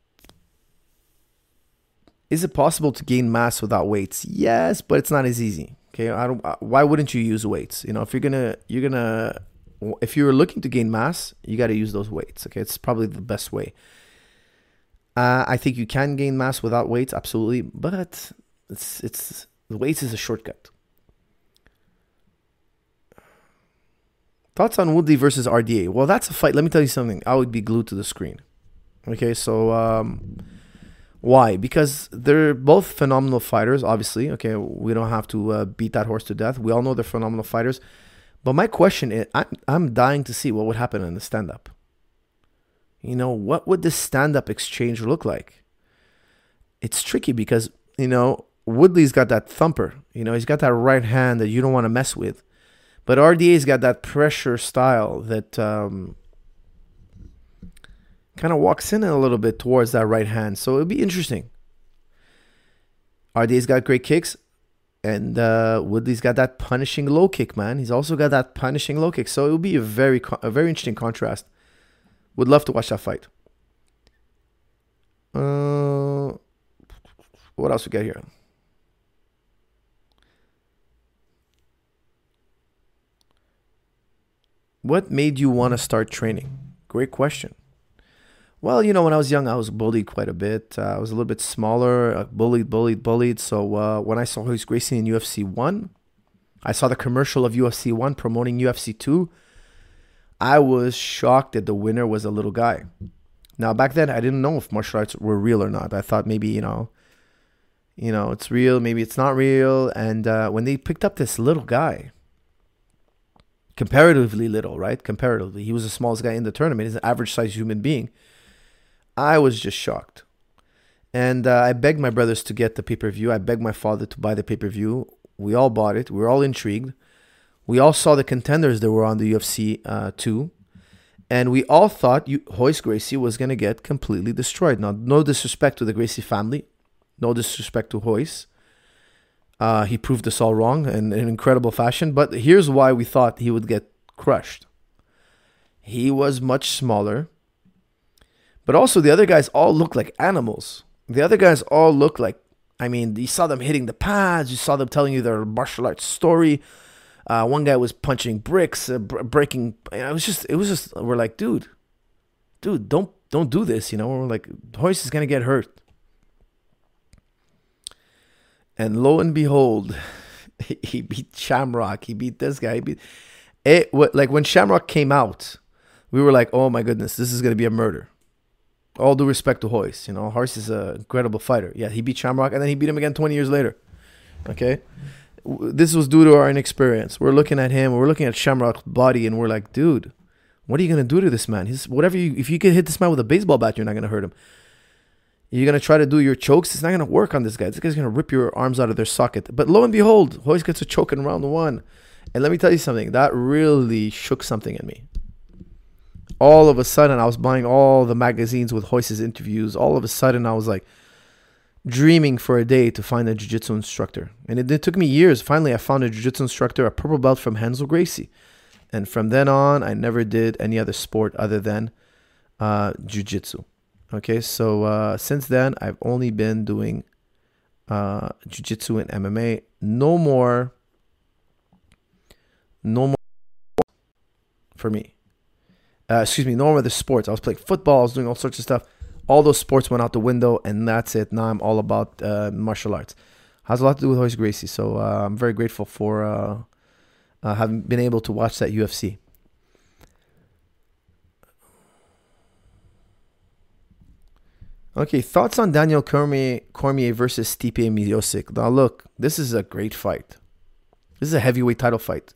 S1: Is it possible to gain mass without weights? Yes, but it's not as easy. Okay, I don't. Why wouldn't you use weights? You know, if you're gonna, you're gonna, if you're looking to gain mass, you got to use those weights. Okay, it's probably the best way. Uh, I think you can gain mass without weights, absolutely, but it's it's the weights is a shortcut. Thoughts on Woodley versus R D A? Well, that's a fight. Let me tell you something. I would be glued to the screen. Okay, so. Um, Why? Because they're both phenomenal fighters, obviously. Okay, we don't have to uh, beat that horse to death. We all know they're phenomenal fighters. But my question is, I'm, I'm dying to see what would happen in the stand-up. You know, what would this stand-up exchange look like? It's tricky because, you know, Woodley's got that thumper. You know, he's got that right hand that you don't want to mess with. But R D A's got that pressure style that... Um, kind of walks in a little bit towards that right hand. So it'll be interesting. R D A's got great kicks. And uh, Woodley's got that punishing low kick, man. He's also got that punishing low kick. So it'll be a very a very interesting contrast. Would love to watch that fight. Uh, what else we got here? What made you want to start training? Great question. Well, you know, when I was young, I was bullied quite a bit. Uh, I was a little bit smaller, uh, bullied, bullied, bullied. So uh, when I saw Royce Gracie in U F C one, I saw the commercial of U F C one promoting U F C two. I was shocked that the winner was a little guy. Now, back then, I didn't know if martial arts were real or not. I thought maybe, you know, you know, it's real, maybe it's not real. And uh, when they picked up this little guy, comparatively little, right? Comparatively, he was the smallest guy in the tournament. He's an average-sized human being. I was just shocked. And uh, I begged my brothers to get the pay-per-view. I begged my father to buy the pay-per-view. We all bought it. We were all intrigued. We all saw the contenders that were on the U F C uh, two. And we all thought you, Royce Gracie was going to get completely destroyed. Now, no disrespect to the Gracie family. No disrespect to Royce. Uh, he proved us all wrong in, in incredible fashion. But here's why we thought he would get crushed. He was much smaller. But also the other guys all look like animals. The other guys all look like, I mean, you saw them hitting the pads. You saw them telling you their martial arts story. Uh, one guy was punching bricks, uh, br- breaking. It was just, it was just. We're like, dude, dude, don't, don't do this. You know, we're like, Royce is gonna get hurt. And lo and behold, he beat Shamrock. He beat this guy. He beat it. Like when Shamrock came out, we were like, oh my goodness, this is gonna be a murder. All due respect to Royce, you know, Royce is an incredible fighter. Yeah, he beat Shamrock, and then he beat him again twenty years later. Okay, this was due to our inexperience. We're looking at him, we're looking at Shamrock's body, and we're like, dude, what are you gonna do to this man? He's whatever you. If you can hit this man with a baseball bat, you're not gonna hurt him. You're gonna try to do your chokes. It's not gonna work on this guy. This guy's gonna rip your arms out of their socket. But lo and behold, Royce gets a choke in round one, and let me tell you something. That really shook something in me. All of a sudden, I was buying all the magazines with Royce's interviews. All of a sudden, I was like dreaming for a day to find a jiu-jitsu instructor. And it, it took me years. Finally, I found a jiu-jitsu instructor, a purple belt from Renzo Gracie. And from then on, I never did any other sport other than uh, jiu-jitsu. Okay, so uh, since then, I've only been doing uh, jiu-jitsu and M M A. No more, no more for me. Uh, excuse me, no more of the sports. I was playing football. I was doing all sorts of stuff. All those sports went out the window, and that's it. Now I'm all about uh, martial arts. Has a lot to do with Royce Gracie, so uh, I'm very grateful for uh, uh, having been able to watch that U F C. Okay, thoughts on Daniel Cormier, Cormier versus Stipe Miocic. Now look, this is a great fight. This is a heavyweight title fight.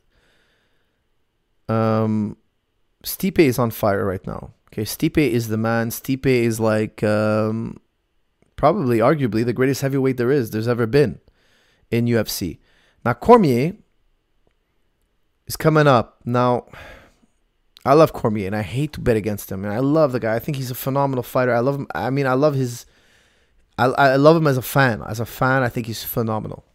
S1: Um... Stipe is on fire right now. Okay, Stipe is the man. Stipe is like um, probably, arguably, the greatest heavyweight there is, there's ever been in U F C. Now, Cormier is coming up. Now, I love Cormier, and I hate to bet against him. And I love the guy. I think he's a phenomenal fighter. I love him. I mean, I love his... I, I love him as a fan. As a fan, I think he's phenomenal.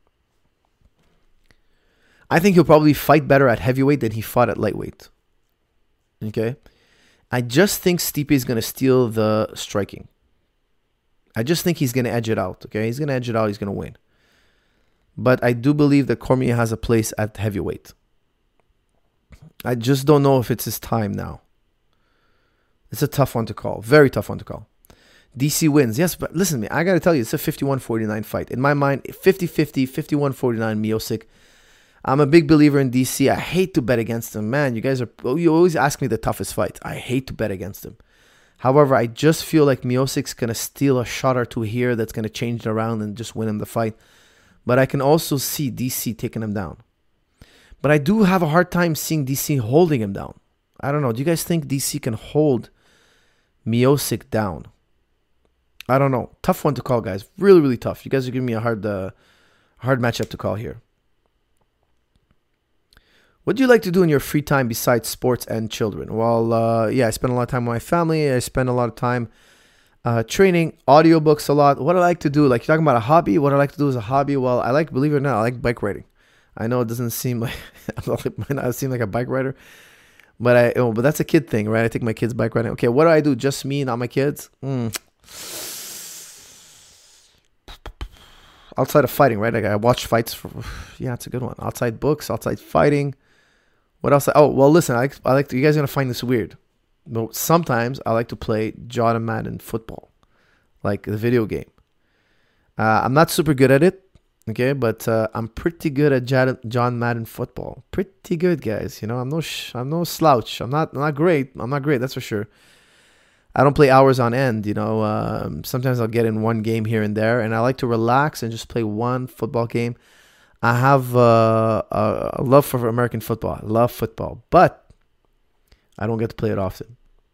S1: I think he'll probably fight better at heavyweight than he fought at lightweight. Okay, I just think Stipe is going to steal the striking. I just think he's going to edge it out. Okay, he's going to edge it out. He's going to win. But I do believe that Cormier has a place at heavyweight. I just don't know if it's his time now. It's a tough one to call. Very tough one to call. D C wins. Yes, but listen to me. I got to tell you, it's a fifty-one forty-nine fight. In my mind, fifty-fifty, fifty-one forty-nine Miocic. I'm a big believer in D C. I hate to bet against him. Man, you guys are... You always ask me the toughest fight. I hate to bet against him. However, I just feel like Miocic's going to steal a shot or two here that's going to change it around and just win him the fight. But I can also see D C taking him down. But I do have a hard time seeing D C holding him down. I don't know. Do you guys think D C can hold Miocic down? I don't know. Tough one to call, guys. Really, really tough. You guys are giving me a hard, uh, hard matchup to call here. What do you like to do in your free time besides sports and children? Well, uh, yeah, I spend a lot of time with my family. I spend a lot of time uh, training, audiobooks a lot. What I like to do, like you're talking about a hobby, what I like to do is a hobby. Well, I like, believe it or not, I like bike riding. I know it doesn't seem like, it might not seem like a bike rider, but I, oh, but that's a kid thing, right? I take my kids bike riding. Okay, what do I do? Just me, not my kids? Mm. Outside of fighting, right? Like I watch fights for, yeah, it's a good one. Outside books, outside fighting. What else? Oh, well, listen, I like, I like to, you guys are going to find this weird. But sometimes I like to play John Madden football, like the video game. Uh, I'm not super good at it, okay? But uh, I'm pretty good at John Madden football. Pretty good, guys. You know, I'm no, sh- I'm no slouch. I'm not, I'm not great. I'm not great, that's for sure. I don't play hours on end, you know. Um, sometimes I'll get in one game here and there, and I like to relax and just play one football game. I have uh, a love for American football. I love football, but I don't get to play it often.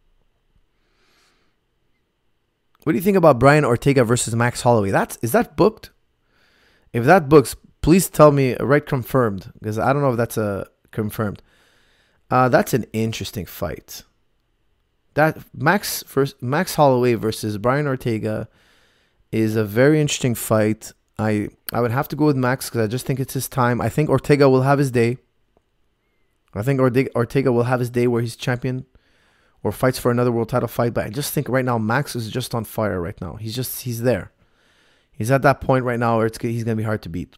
S1: What do you think about Brian Ortega versus Max Holloway? That's is that booked? If that books, please tell me, right, confirmed, because I don't know if that's a confirmed. Uh, that's an interesting fight. That Max first, Max Holloway versus Brian Ortega is a very interesting fight. I I would have to go with Max because I just think it's his time. I think Ortega will have his day. I think Ortega, Ortega will have his day where he's champion or fights for another world title fight. But I just think right now Max is just on fire right now. He's just, he's there. He's at that point right now where it's, he's going to be hard to beat.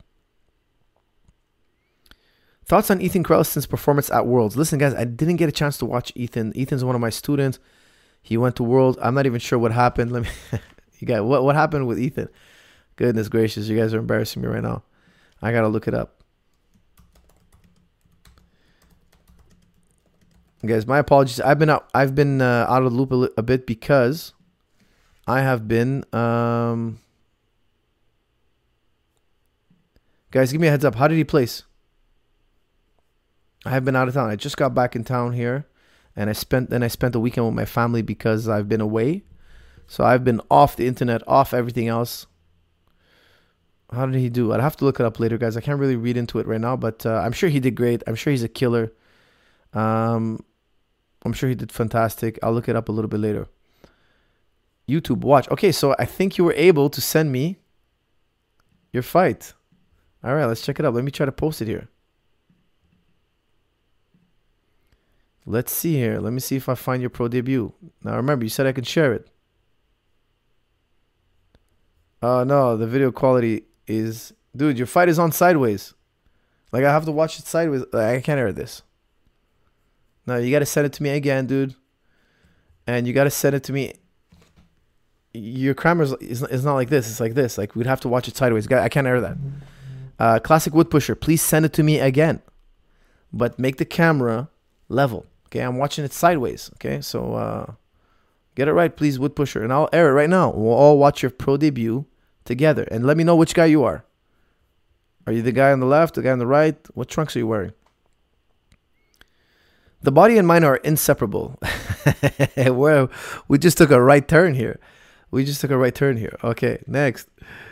S1: Thoughts on Ethan Creliston's performance at Worlds? Listen, guys, I didn't get a chance to watch Ethan. Ethan's one of my students. He went to Worlds. I'm not even sure what happened. Let me, you guys, what, what happened with Ethan? Goodness gracious, you guys are embarrassing me right now. I got to look it up. Guys, my apologies. I've been out. I've been uh, out of the loop a, li- a bit because I have been. Um, guys, give me a heads up. How did he place? I have been out of town. I just got back in town here, and I spent then I spent the weekend with my family because I've been away. So I've been off the internet, off everything else. How did he do? I'd have to look it up later, guys. I can't really read into it right now, but uh, I'm sure he did great. I'm sure he's a killer. Um, I'm sure he did fantastic. I'll look it up a little bit later. YouTube, watch. Okay, so I think you were able to send me your fight. All right, let's check it out. Let me try to post it here. Let's see here. Let me see if I find your pro debut. Now, remember, you said I could share it. Oh, no, the video quality is... Dude, your fight is on sideways. Like, I have to watch it sideways. I can't air this. No, you got to send it to me again, dude. And you got to send it to me. Your camera is, is not like this. It's like this. Like, we'd have to watch it sideways. I can't air that. Uh, Classic Wood Pusher, please send it to me again. But make the camera level. Okay, I'm watching it sideways. Okay, so uh, get it right, please, Wood Pusher. And I'll air it right now. We'll all watch your pro debut together. And let me know which guy you are. Are you the guy on the left, the guy on the right? What trunks are you wearing? The body and mind are inseparable. Well, we just took a right turn here. We just took a right turn here. Okay, next.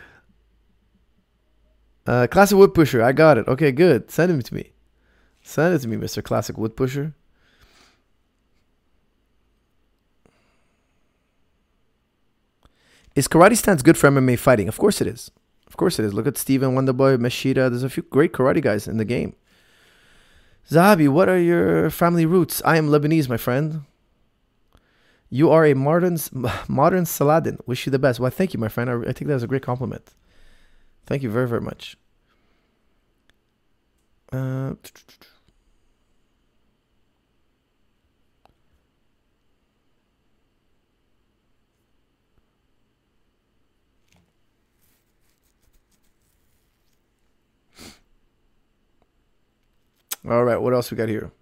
S1: Uh, Classic Wood Pusher. I got it. Okay, good. Send it to me. Send it to me, Mister Classic Wood Pusher. Is karate stance good for M M A fighting? Of course it is. Of course it is. Look at Steven Wonderboy, Mashida. There's a few great karate guys in the game. Zahabi, what are your family roots? I am Lebanese, my friend. You are a modern, modern Saladin. Wish you the best. Well, thank you, my friend. I, I think that was a great compliment. Thank you very, very much. Uh, all right, what else we got here?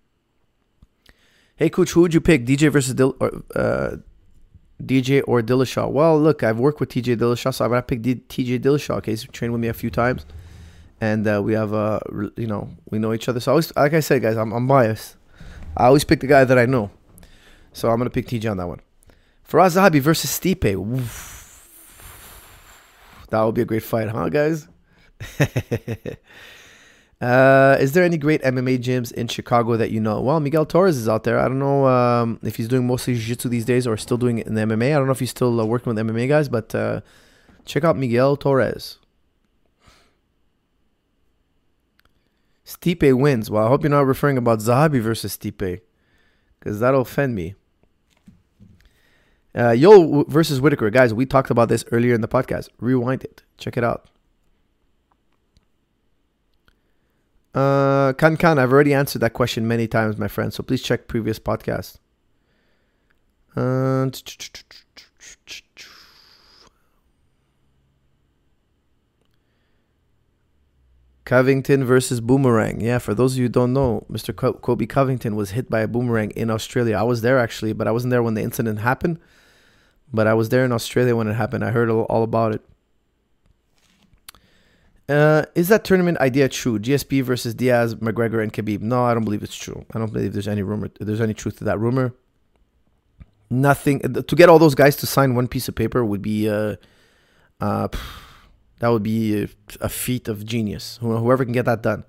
S1: Hey, Coach, who would you pick, D J versus Dil- or, uh, D J or Dillashaw? Well, look, I've worked with T J Dillashaw, so I'm gonna pick D- T J Dillashaw. Okay, he's trained with me a few times, and uh, we have, uh, you know, we know each other. So I always, like I said, guys, I'm, I'm biased. I always pick the guy that I know, so I'm gonna pick T J on that one. Faraz Zahabi versus Stipe. Oof. That would be a great fight, huh, guys? Uh, is there any great M M A gyms in Chicago that you know? Well, Miguel Torres is out there. I don't know um, if he's doing mostly jiu-jitsu these days or still doing it in the M M A. I don't know if he's still uh, working with M M A guys, but uh, check out Miguel Torres. Stipe wins. Well, I hope you're not referring about Zahabi versus Stipe, because that'll offend me. Uh, Yo versus Whitaker. Guys, we talked about this earlier in the podcast. Rewind it. Check it out. Uh, Kan Kan, I've already answered that question many times, my friend. So please check previous podcasts. Uh, Covington versus Boomerang. Yeah, for those of you who don't know, Mister Co- Kobe Covington was hit by a boomerang in Australia. I was there actually, but I wasn't there when the incident happened. But I was there in Australia when it happened. I heard all, all about it. Uh, is that tournament idea true? G S P versus Diaz, McGregor, and Khabib. No, I don't believe it's true. I don't believe there's any rumor. There's any truth to that rumor. Nothing. To get all those guys to sign one piece of paper would be, uh, uh, that would be a, a feat of genius. Whoever can get that done.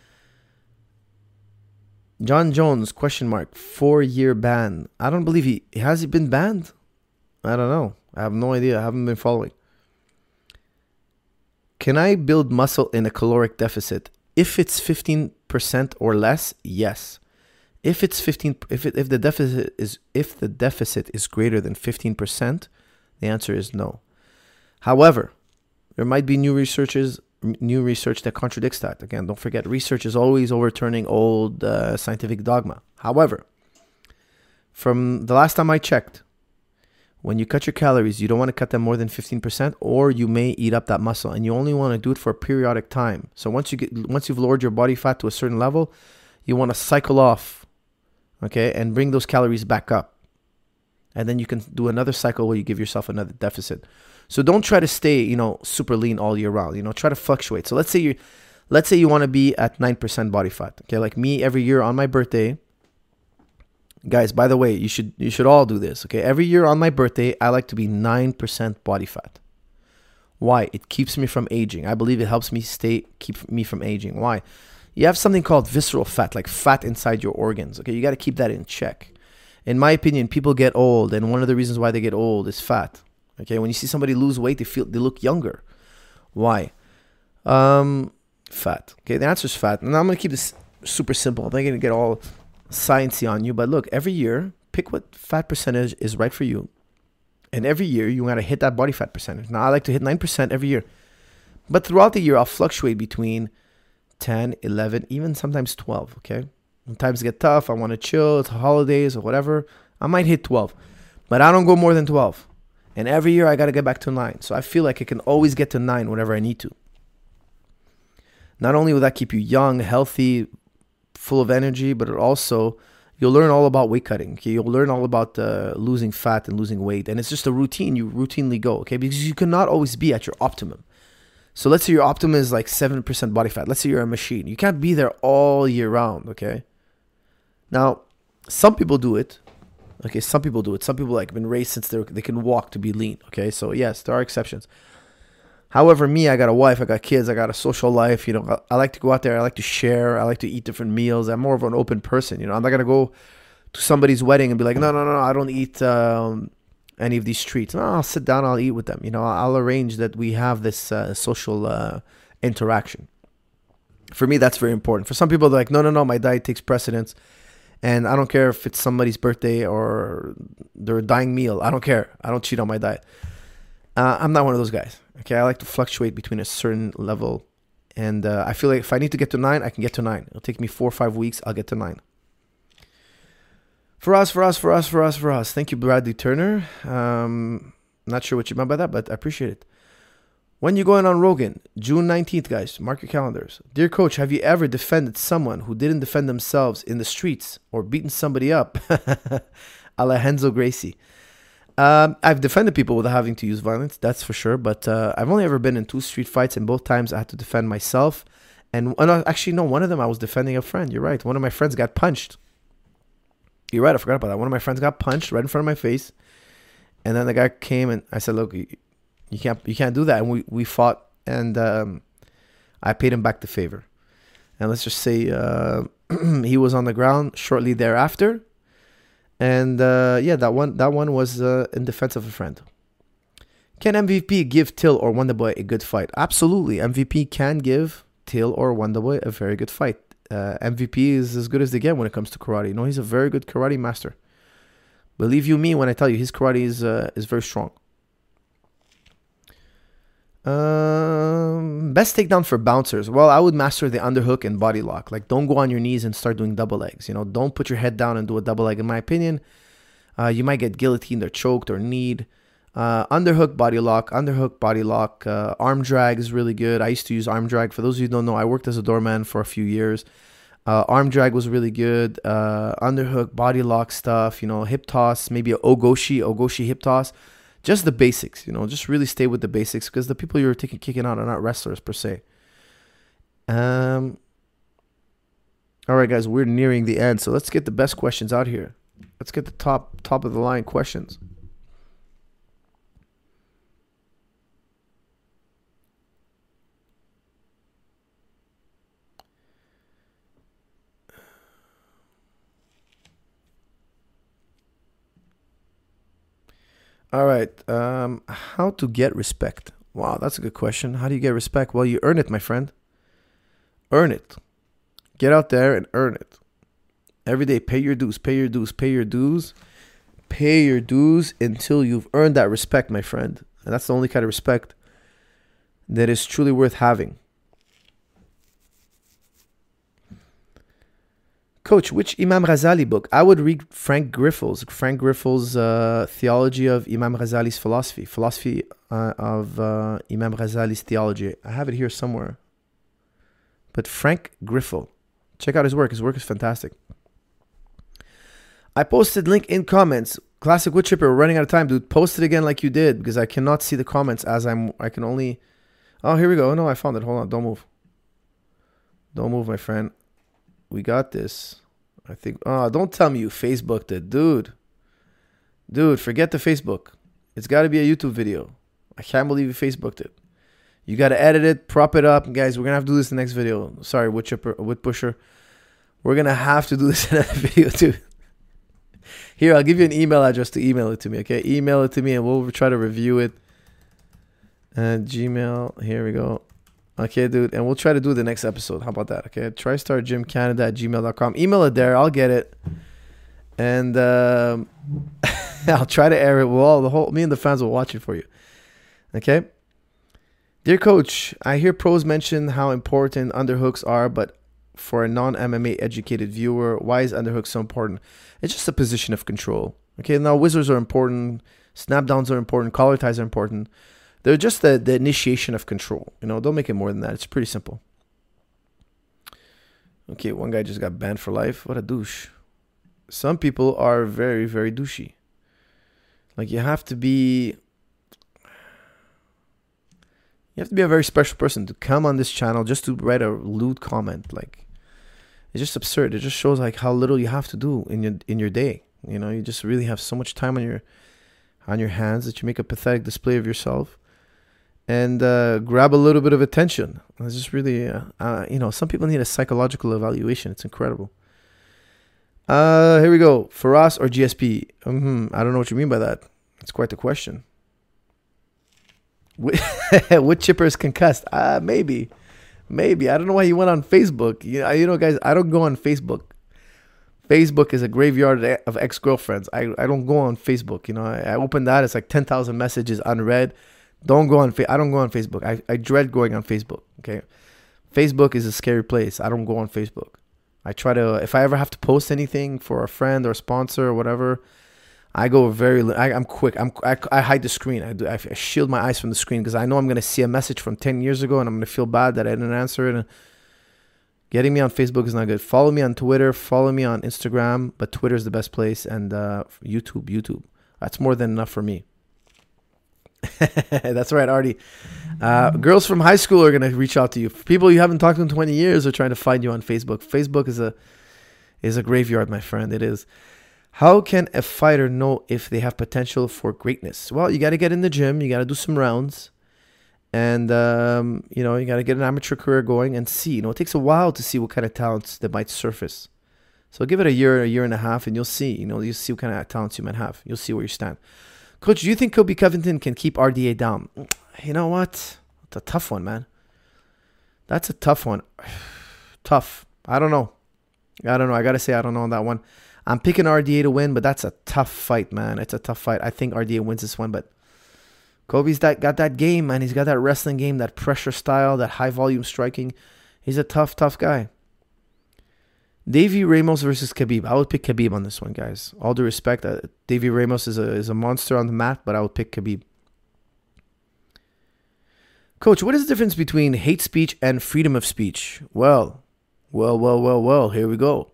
S1: John Jones, question mark, four-year ban. I don't believe he, has he been banned? I don't know. I have no idea. I haven't been following. Can I build muscle in a caloric deficit? If it's fifteen percent or less, yes. If it's fifteen, if it, if the deficit is if the deficit is greater than fifteen percent, the answer is no. However, there might be new researches, new research that contradicts that. Again, don't forget, research is always overturning old uh, scientific dogma. However, from the last time I checked, when you cut your calories, you don't want to cut them more than fifteen percent, or you may eat up that muscle, and you only want to do it for a periodic time. So once you get, once you've lowered your body fat to a certain level, you want to cycle off, okay, and bring those calories back up. And then you can do another cycle where you give yourself another deficit. So don't try to stay, you know, super lean all year round. You know, try to fluctuate. So let's say you, let's say you want to be at nine percent body fat. Okay, like me, every year on my birthday. Guys, by the way, you should you should all do this. Okay, every year on my birthday, I like to be nine percent body fat. Why? It keeps me from aging. I believe it helps me stay keep me from aging. Why? You have something called visceral fat, like fat inside your organs. Okay, you got to keep that in check. In my opinion, people get old, and one of the reasons why they get old is fat. Okay, when you see somebody lose weight, they feel they look younger. Why? Um, fat. Okay, the answer is fat. And I'm gonna keep this super simple. I'm not gonna get all sciencey on you, but look, every year, pick what fat percentage is right for you, and every year you gotta hit that body fat percentage. Now I like to hit nine percent every year, but throughout the year I'll fluctuate between ten, eleven, even sometimes twelve. Okay, when times get tough, I want to chill, it's holidays or whatever, I might hit twelve, but I don't go more than twelve. And every year I gotta get back to nine, so I feel like I can always get to nine whenever I need to. Not only will that keep you young, healthy, full of energy, but it also, you'll learn all about weight cutting. Okay, you'll learn all about uh, losing fat and losing weight, and it's just a routine. You routinely go, okay, because you cannot always be at your optimum. So let's say your optimum is like seven percent body fat. Let's say you're a machine. You can't be there all year round. Okay. Now, some people do it. Okay, some people do it. Some people like been raised since they they can walk to be lean. Okay, so yes, there are exceptions. However, me, I got a wife, I got kids, I got a social life. You know, I, I like to go out there. I like to share. I like to eat different meals. I'm more of an open person. You know, I'm not gonna go to somebody's wedding and be like, no, no, no, I don't eat um, any of these treats. No, I'll sit down. I'll eat with them. You know, I'll arrange that we have this uh, social uh, interaction. For me, that's very important. For some people, they're like, no, no, no, my diet takes precedence, and I don't care if it's somebody's birthday or their dying meal. I don't care. I don't cheat on my diet. Uh, I'm not one of those guys. Okay, I like to fluctuate between a certain level, and uh, I feel like if I need to get to nine, I can get to nine. It'll take me four or five weeks. I'll get to nine. For us, for us, for us, for us, for us. Thank you, Bradley Turner. Um, not sure what you meant by that, but I appreciate it. When you going on Rogan? June nineteenth, guys. Mark your calendars. Dear coach, have you ever defended someone who didn't defend themselves in the streets or beaten somebody up? Alejandro Gracie. Um, I've defended people without having to use violence, that's for sure. But uh, I've only ever been in two street fights, and both times I had to defend myself. And uh, actually, no, one of them I was defending a friend. You're right. One of my friends got punched. You're right. I forgot about that. One of my friends got punched right in front of my face, and then the guy came and I said, "Look, you, you can't, you can't do that." And we we fought, and um, I paid him back the favor. And let's just say uh, he was on the ground shortly thereafter. And uh, yeah, that one that one was uh, in defense of a friend. Can M V P give Till or Wonderboy a good fight? Absolutely. M V P can give Till or Wonderboy a very good fight. Uh, M V P is as good as they get when it comes to karate. You know, he's a very good karate master. Believe you me when I tell you, his karate is uh, is very strong. Um, best takedown for bouncers. Well, I would master the underhook and body lock. Like, don't go on your knees and start doing double legs. You know, don't put your head down and do a double leg. In my opinion, uh, you might get guillotined or choked or kneed. Uh, underhook, body lock, underhook, body lock. Uh, arm drag is really good. I used to use arm drag. For those of you who don't know, I worked as a doorman for a few years. Uh, arm drag was really good. Uh, underhook, body lock stuff. You know, hip toss, maybe a ogoshi, ogoshi hip toss. Just the basics, you know, just really stay with the basics, because the people you're taking kicking out are not wrestlers per se. Um. All right, guys, we're nearing the end, so let's get the best questions out here. Let's get the top top of the line questions. All right. Um, how to get respect? Wow, that's a good question. How do you get respect? Well, you earn it, my friend. Earn it. Get out there and earn it. Every day, pay your dues, pay your dues, pay your dues. Pay your dues until you've earned that respect, my friend. And that's the only kind of respect that is truly worth having. Coach, which Imam Ghazali book? I would read Frank Griffel's. Frank Griffel's uh, Theology of Imam Ghazali's Philosophy. Philosophy uh, of uh, Imam Ghazali's Theology. I have it here somewhere. But Frank Griffel. Check out his work. His work is fantastic. I posted link in comments. Classic Wood Chipper, we're running out of time, dude. Post it again like you did, because I cannot see the comments as I'm, I can only... Oh, here we go. No, I found it. Hold on. Don't move. Don't move, my friend. We got this. I think... Oh, don't tell me you Facebooked it. Dude. Dude, forget the Facebook. It's got to be a YouTube video. I can't believe you Facebooked it. You got to edit it, prop it up. And guys, we're going to have to do this in the next video. Sorry, Wood Chipper, Wood Pusher. We're going to have to do this in a video, too. Here, I'll give you an email address to email it to me, okay? Email it to me and we'll try to review it. And Gmail, here we go. Okay, dude, and we'll try to do the next episode. How about that, okay? TristarGymCanada at gmail dot com. Email it there. I'll get it. And um, I'll try to air it. We'll all, the whole, me and the fans will watch it for you. Okay? Dear Coach, I hear pros mention how important underhooks are, but for a non-M M A educated viewer, why is underhook so important? It's just a position of control. Okay, now whizzers are important, snap downs are important, collar ties are important. They're just the, the initiation of control. You know, don't make it more than that. It's pretty simple. Okay, one guy just got banned for life. What a douche. Some people are very, very douchey. Like, you have to be... You have to be a very special person to come on this channel just to write a lewd comment. Like, it's just absurd. It just shows like how little you have to do in your in your day. You know, you just really have so much time on your on your hands that you make a pathetic display of yourself and uh, grab a little bit of attention. It's just really, uh, uh, you know, some people need a psychological evaluation. It's incredible. Uh, here we go. Faraz or G S P? Mm-hmm. I don't know what you mean by that. It's quite the question. Wood Chipper is concussed? Uh, maybe. Maybe. I don't know why you went on Facebook. You know, you know, guys, I don't go on Facebook. Facebook is a graveyard of ex-girlfriends. I, I don't go on Facebook. You know, I, I open that. It's like ten thousand messages unread. Don't go on fa- I don't go on Facebook. I, I dread going on Facebook. Okay. Facebook is a scary place. I don't go on Facebook. I try to, if I ever have to post anything for a friend or a sponsor or whatever, I go very, I, I'm quick. I'm, I, I hide the screen. I, do, I shield my eyes from the screen because I know I'm going to see a message from ten years ago and I'm going to feel bad that I didn't answer it. And getting me on Facebook is not good. Follow me on Twitter. Follow me on Instagram. But Twitter is the best place. And uh, YouTube, YouTube. That's more than enough for me. That's right, Artie. Uh, girls from high school are going to reach out to you. People you haven't talked to in twenty years are trying to find you on Facebook. Facebook is a is a graveyard, my friend. It is. How can a fighter know if they have potential for greatness? Well, you got to get in the gym. You got to do some rounds. And, um, you know, you got to get an amateur career going and see. You know, it takes a while to see what kind of talents that might surface. So give it a year, a year and a half, and you'll see. You know, you'll see what kind of talents you might have. You'll see where you stand. Coach, do you think Colby Covington can keep R D A down? You know what? It's a tough one, man. That's a tough one. Tough. I don't know. I don't know. I got to say I don't know on that one. I'm picking R D A to win, but that's a tough fight, man. It's a tough fight. I think R D A wins this one, but Colby's that, got that game, man. He's got that wrestling game, that pressure style, that high-volume striking. He's a tough, tough guy. Davy Ramos versus Khabib. I would pick Khabib on this one, guys. All due respect, uh, Davy Ramos is a, is a monster on the mat, but I would pick Khabib. Coach, what is the difference between hate speech and freedom of speech? Well, well, well, well, well, here we go.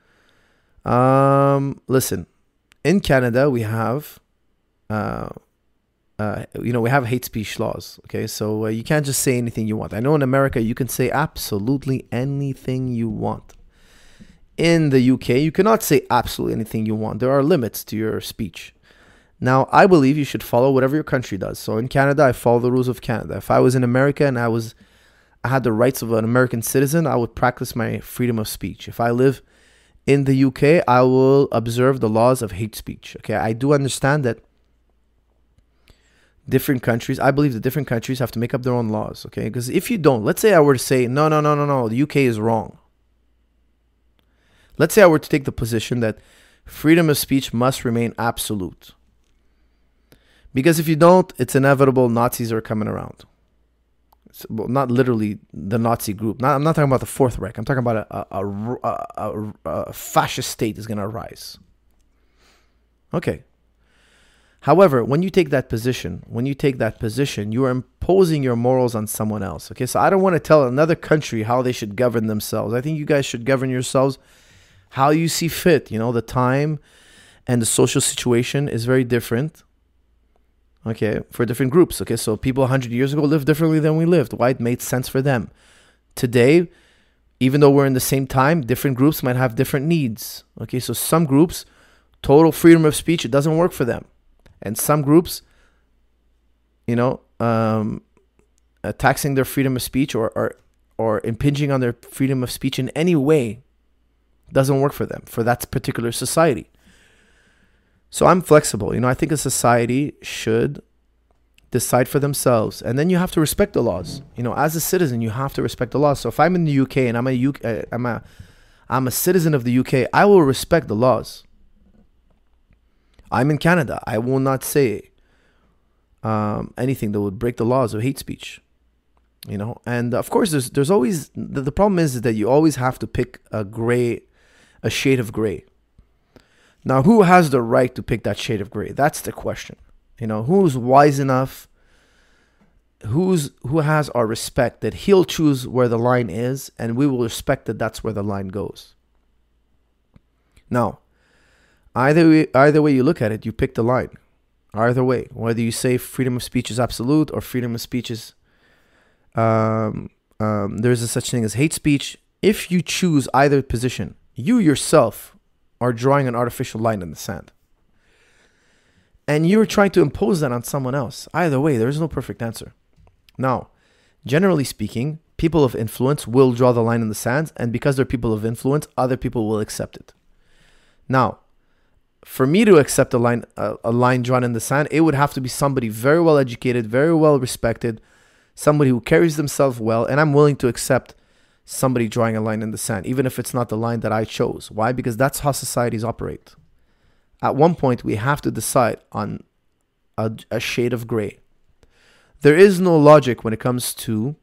S1: Um, listen, in Canada, we have, uh, uh, you know, we have hate speech laws. Okay. So uh, you can't just say anything you want. I know in America, you can say absolutely anything you want. In the U K, you cannot say absolutely anything you want. There are limits to your speech. Now, I believe you should follow whatever your country does. So in Canada, I follow the rules of Canada. If I was in America and I was, I had the rights of an American citizen, I would practice my freedom of speech. If I live in the U K, I will observe the laws of hate speech. Okay, I do understand that different countries, I believe that different countries have to make up their own laws, okay? Because if you don't, let's say I were to say, no, no, no, no, no, the U K is wrong. Let's say I were to take the position that freedom of speech must remain absolute. Because if you don't, it's inevitable Nazis are coming around. So, well, not literally the Nazi group. Not, I'm not talking about the Fourth Reich. I'm talking about a, a, a, a, a fascist state is going to arise. Okay. However, when you take that position, when you take that position, you are imposing your morals on someone else. Okay, so I don't want to tell another country how they should govern themselves. I think you guys should govern yourselves how you see fit. You know, the time and the social situation is very different. Okay, for different groups. Okay, so people one hundred years ago lived differently than we lived. Why? It made sense for them. Today, even though we're in the same time, different groups might have different needs. Okay, so some groups, total freedom of speech, it doesn't work for them. And some groups, you know, um, uh, taxing their freedom of speech or, or or impinging on their freedom of speech in any way doesn't work for them, for that particular society. So I'm flexible. You know, I think a society should decide for themselves. And then you have to respect the laws. You know, as a citizen, you have to respect the laws. So if I'm in the U K and I'm a, U K, uh, I'm a, I'm a citizen of the U K, I will respect the laws. I'm in Canada. I will not say um, anything that would break the laws of hate speech. You know, and of course, there's there's always the, the problem is, is that you always have to pick a gray, a shade of gray. Now, who has the right to pick that shade of gray? That's the question. You know, who's wise enough? Who's who has our respect that he'll choose where the line is, and we will respect that that's where the line goes. Now, either way, either way you look at it, you pick the line. Either way, whether you say freedom of speech is absolute or freedom of speech is um, um, there's a such thing as hate speech. If you choose either position, you yourself are drawing an artificial line in the sand. And you're trying to impose that on someone else. Either way, there is no perfect answer. Now, generally speaking, people of influence will draw the line in the sand, and because they're people of influence, other people will accept it. Now, for me to accept a line, a, a line drawn in the sand, it would have to be somebody very well educated, very well respected, somebody who carries themselves well, and I'm willing to accept somebody drawing a line in the sand, even if it's not the line that I chose. Why? Because that's how societies operate. At one point, we have to decide on a, a shade of gray. There is no logic when it comes to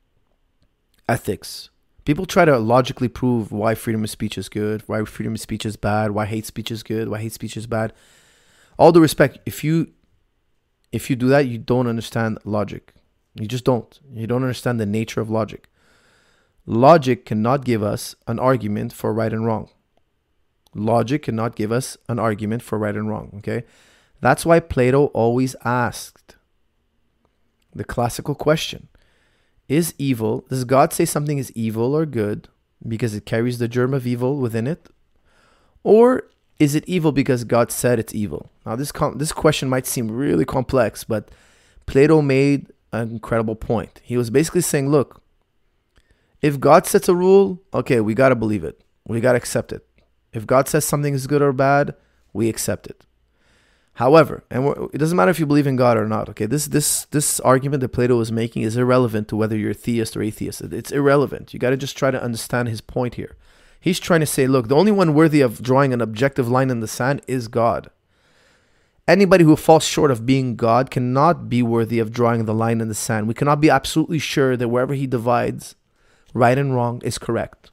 S1: ethics. People try to logically prove why freedom of speech is good, why freedom of speech is bad, why hate speech is good, why hate speech is bad. All due respect, if you if you do that, you don't understand logic. You just don't. You don't understand the nature of logic. Logic cannot give us an argument for right and wrong. Logic cannot give us an argument for right and wrong, okay? That's why Plato always asked the classical question, is evil, does God say something is evil or good because it carries the germ of evil within it? Or is it evil because God said it's evil? Now, this com- this question might seem really complex, but Plato made an incredible point. He was basically saying, look, if God sets a rule, okay, we got to believe it. We got to accept it. If God says something is good or bad, we accept it. However, and we're, it doesn't matter if you believe in God or not, okay? This this this argument that Plato was making is irrelevant to whether you're theist or atheist. It's irrelevant. You got to just try to understand his point here. He's trying to say, look, the only one worthy of drawing an objective line in the sand is God. Anybody who falls short of being God cannot be worthy of drawing the line in the sand. We cannot be absolutely sure that wherever he divides, right and wrong is correct.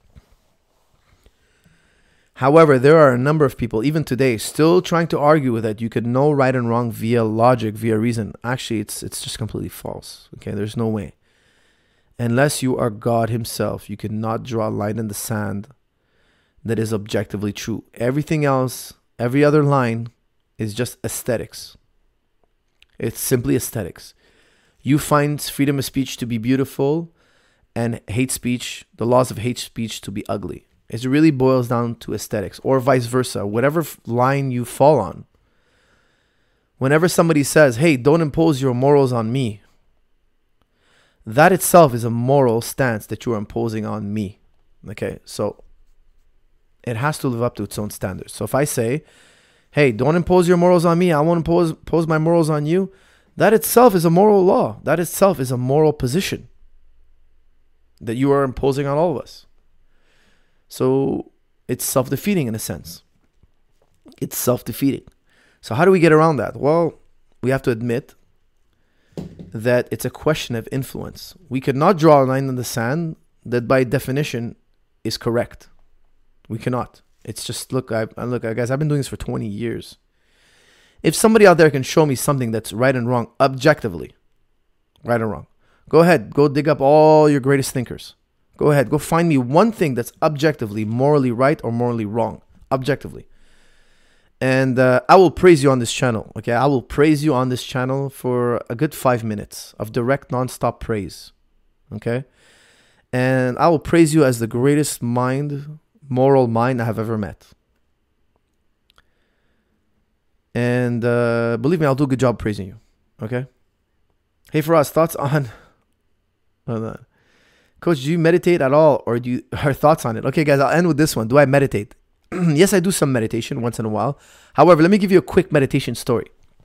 S1: However, there are a number of people, even today, still trying to argue that you could know right and wrong via logic, via reason. Actually, it's it's just completely false. Okay, there's no way. Unless you are God himself, you cannot draw a line in the sand that is objectively true. Everything else, every other line is just aesthetics. It's simply aesthetics. You find freedom of speech to be beautiful and hate speech, the laws of hate speech to be ugly. It really boils down to aesthetics, or vice versa. Whatever line you fall on. Whenever somebody says, hey, don't impose your morals on me, that itself is a moral stance that you're imposing on me. Okay, so it has to live up to its own standards. So if I say, hey, don't impose your morals on me, I won't impose, impose my morals on you, That itself is a moral law. That itself is a moral position that you are imposing on all of us. So it's self-defeating in a sense. It's self-defeating. So how do we get around that? Well, we have to admit that it's a question of influence. We cannot draw a line in the sand that by definition is correct. We cannot. It's just, look, I look, guys, I've been doing this for twenty years. If somebody out there can show me something that's right and wrong objectively, right and wrong, go ahead, go dig up all your greatest thinkers. Go ahead, go find me one thing that's objectively, morally right or morally wrong, objectively. And uh, I will praise you on this channel, okay? I will praise you on this channel for a good five minutes of direct, non-stop praise, okay? And I will praise you as the greatest mind, moral mind I have ever met. And uh, believe me, I'll do a good job praising you, okay? Hey, Faraz, thoughts on... Oh, Coach, do you meditate at all, or do you... Her thoughts on it? Okay, guys, I'll end with this one. Do I meditate? Yes, I do some meditation once in a while. However, let me give you a quick meditation story.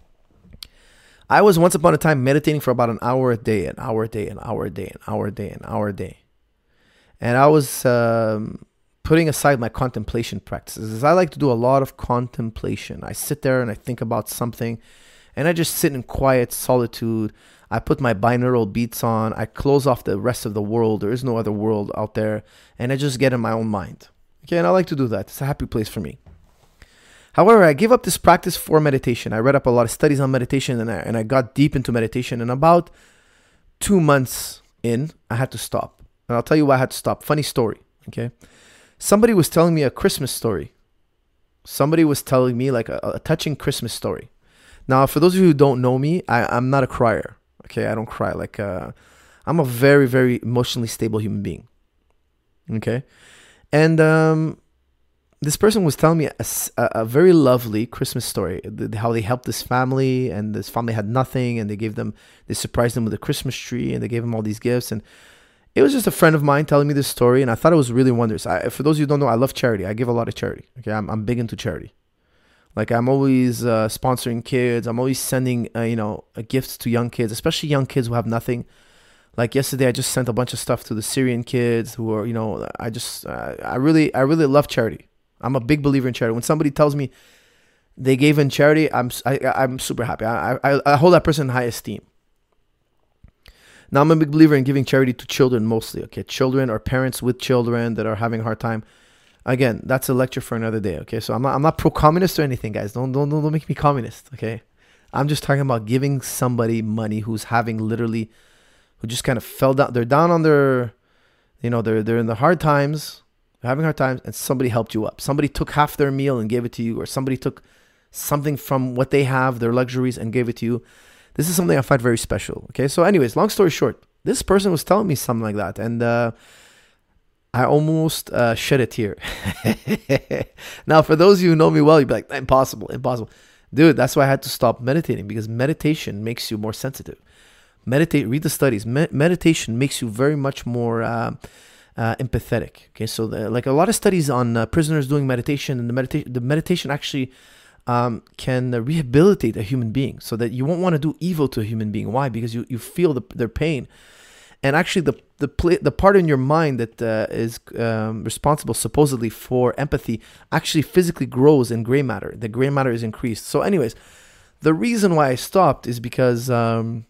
S1: I was once upon a time meditating for about an hour a day, an hour a day, an hour a day, an hour a day, an hour a day. And I was um, putting aside my contemplation practices. I like to do a lot of contemplation. I sit there and I think about something, and I just sit in quiet solitude. I put my binaural beats on. I close off the rest of the world. There is no other world out there. And I just get in my own mind. Okay, and I like to do that. It's a happy place for me. However, I gave up this practice for meditation. I read up a lot of studies on meditation, and I, and I got deep into meditation. And about two months in, I had to stop. And I'll tell you why I had to stop. Funny story, okay? Somebody was telling me a Christmas story. Somebody was telling me like a, a touching Christmas story. Now, for those of you who don't know me, I, I'm not a crier, okay? I don't cry. Like, uh, I'm a very, very emotionally stable human being, okay? And um, this person was telling me a, a, a very lovely Christmas story, how they helped this family, and this family had nothing, and they gave them, they surprised them with a Christmas tree, and they gave them all these gifts. And it was just a friend of mine telling me this story, and I thought it was really wondrous. I, for those of you who don't know, I love charity. I give a lot of charity. Okay, I'm, I'm big into charity. Like, I'm always uh, sponsoring kids. I'm always sending, uh, you know, uh, gifts to young kids, especially young kids who have nothing. Like yesterday, I just sent a bunch of stuff to the Syrian kids who are, you know, I just, uh, I really, I really love charity. I'm a big believer in charity. When somebody tells me they gave in charity, I'm, I, I'm super happy. I, I, I hold that person in high esteem. Now, I'm a big believer in giving charity to children mostly, okay? Children or parents with children that are having a hard time. Again, that's a lecture for another day, okay? So I'm not, I'm not pro-communist or anything, guys. Don't, don't, don't make me communist, okay? I'm just talking about giving somebody money who's having literally... who just kind of fell down. They're down on their, you know, they're they're in the hard times, they're having hard times, and somebody helped you up. Somebody took half their meal and gave it to you, or somebody took something from what they have, their luxuries, and gave it to you. This is something I find very special. Okay, so anyways, long story short, this person was telling me something like that, and uh, I almost uh, shed a tear. Now, for those of you who know me well, you'd be like, impossible, impossible. Dude, that's why I had to stop meditating, because meditation makes you more sensitive. Meditate, read the studies. Me- meditation makes you very much more uh, uh, empathetic. Okay, so the, like a lot of studies on uh, prisoners doing meditation, and the meditation, the meditation actually um, can rehabilitate a human being, so that you won't want to do evil to a human being. Why? Because you, you feel the, their pain, and actually the the pla- the part in your mind that uh, is um, responsible supposedly for empathy actually physically grows in gray matter. The gray matter is increased. So, anyways, the reason why I stopped is because. Um,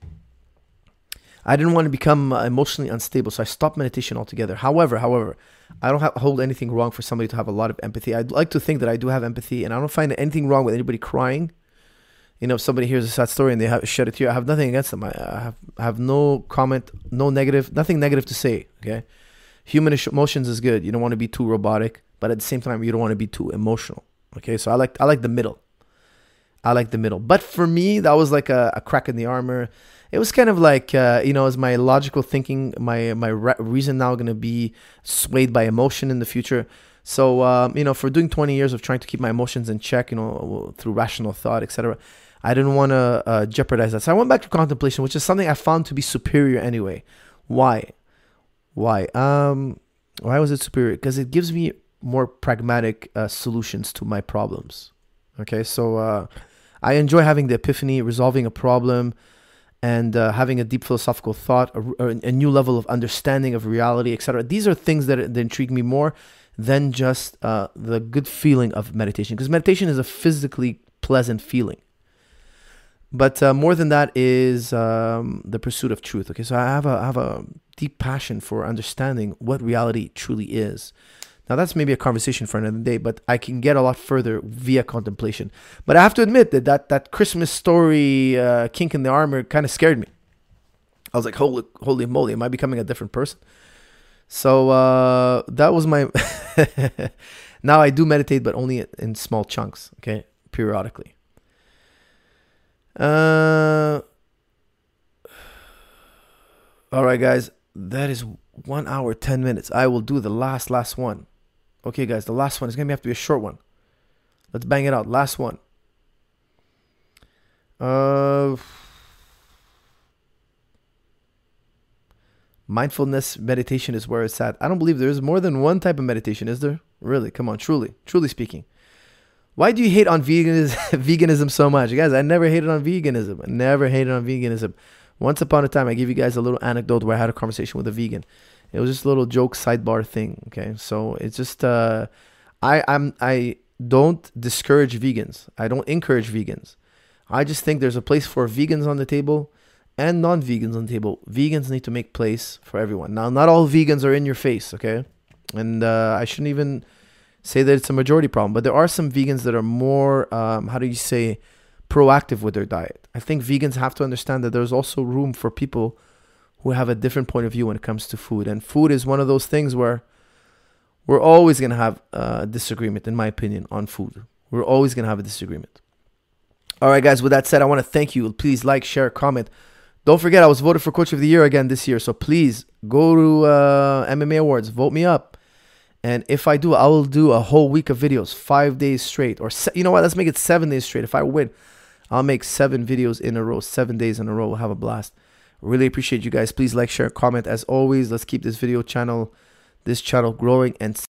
S1: I didn't want to become uh, emotionally unstable, so I stopped meditation altogether. However, however, I don't have, hold anything wrong for somebody to have a lot of empathy. I'd like to think that I do have empathy, and I don't find anything wrong with anybody crying. You know, if somebody hears a sad story and they have shed a tear, I have nothing against them. I, I have I have no comment, no negative, nothing negative to say. Okay, human emotions is good. You don't want to be too robotic, but at the same time, you don't want to be too emotional. Okay, so I like I like the middle. I like the middle. But for me, that was like a, a crack in the armor. It was kind of like, uh, you know, is my logical thinking, my my re- reason now going to be swayed by emotion in the future? So, um, you know, for doing twenty years of trying to keep my emotions in check, you know, through rational thought, et cetera, I didn't want to uh, jeopardize that. So I went back to contemplation, which is something I found to be superior anyway. Why? Why? Um, why was it superior? Because it gives me more pragmatic uh, solutions to my problems. Okay, so uh, I enjoy having the epiphany, resolving a problem, and uh, having a deep philosophical thought, a, a new level of understanding of reality, et cetera. These are things that, that intrigue me more than just uh, the good feeling of meditation, because meditation is a physically pleasant feeling. But uh, more than that is um, the pursuit of truth. Okay, so I have a I have a deep passion for understanding what reality truly is. Now that's maybe a conversation for another day, but I can get a lot further via contemplation. But I have to admit that that, that Christmas story uh, kink in the armor kind of scared me. I was like, holy, holy moly, am I becoming a different person? So uh, that was my... Now I do meditate, but only in small chunks, okay, periodically. Uh, all right, guys, that is one hour, ten minutes. I will do the last, last one. Okay, guys, the last one is going to have to be a short one. Let's bang it out. Last one. Uh, mindfulness meditation is where it's at. I don't believe there is more than one type of meditation, is there? Really? Come on, truly, truly speaking. Why do you hate on veganism, veganism so much? Guys, I never hated on veganism. I never hated on veganism. Once upon a time, I gave you guys a little anecdote where I had a conversation with a vegan. It was just a little joke sidebar thing. Okay, so it's just uh, I I'm I don't discourage vegans. I don't encourage vegans. I just think there's a place for vegans on the table and non-vegans on the table. Vegans need to make place for everyone. Now, not all vegans are in your face. Okay, and uh, I shouldn't even say that it's a majority problem, but there are some vegans that are more um, how do you say proactive with their diet. I think vegans have to understand that there's also room for people who have a different point of view when it comes to food. And food is one of those things where we're always going to have a disagreement, in my opinion, on food. We're always going to have a disagreement. All right, guys, with that said, I want to thank you. Please like, share, comment. Don't forget, I was voted for Coach of the Year again this year. So please go to uh, M M A Awards. Vote me up. And if I do, I will do a whole week of videos, five days straight. Or, se- you know what? Let's make it seven days straight. If I win, I'll make seven videos in a row, seven days in a row. We'll have a blast. Really appreciate you guys. Please like, share, comment. As always, let's keep this video channel, this channel growing and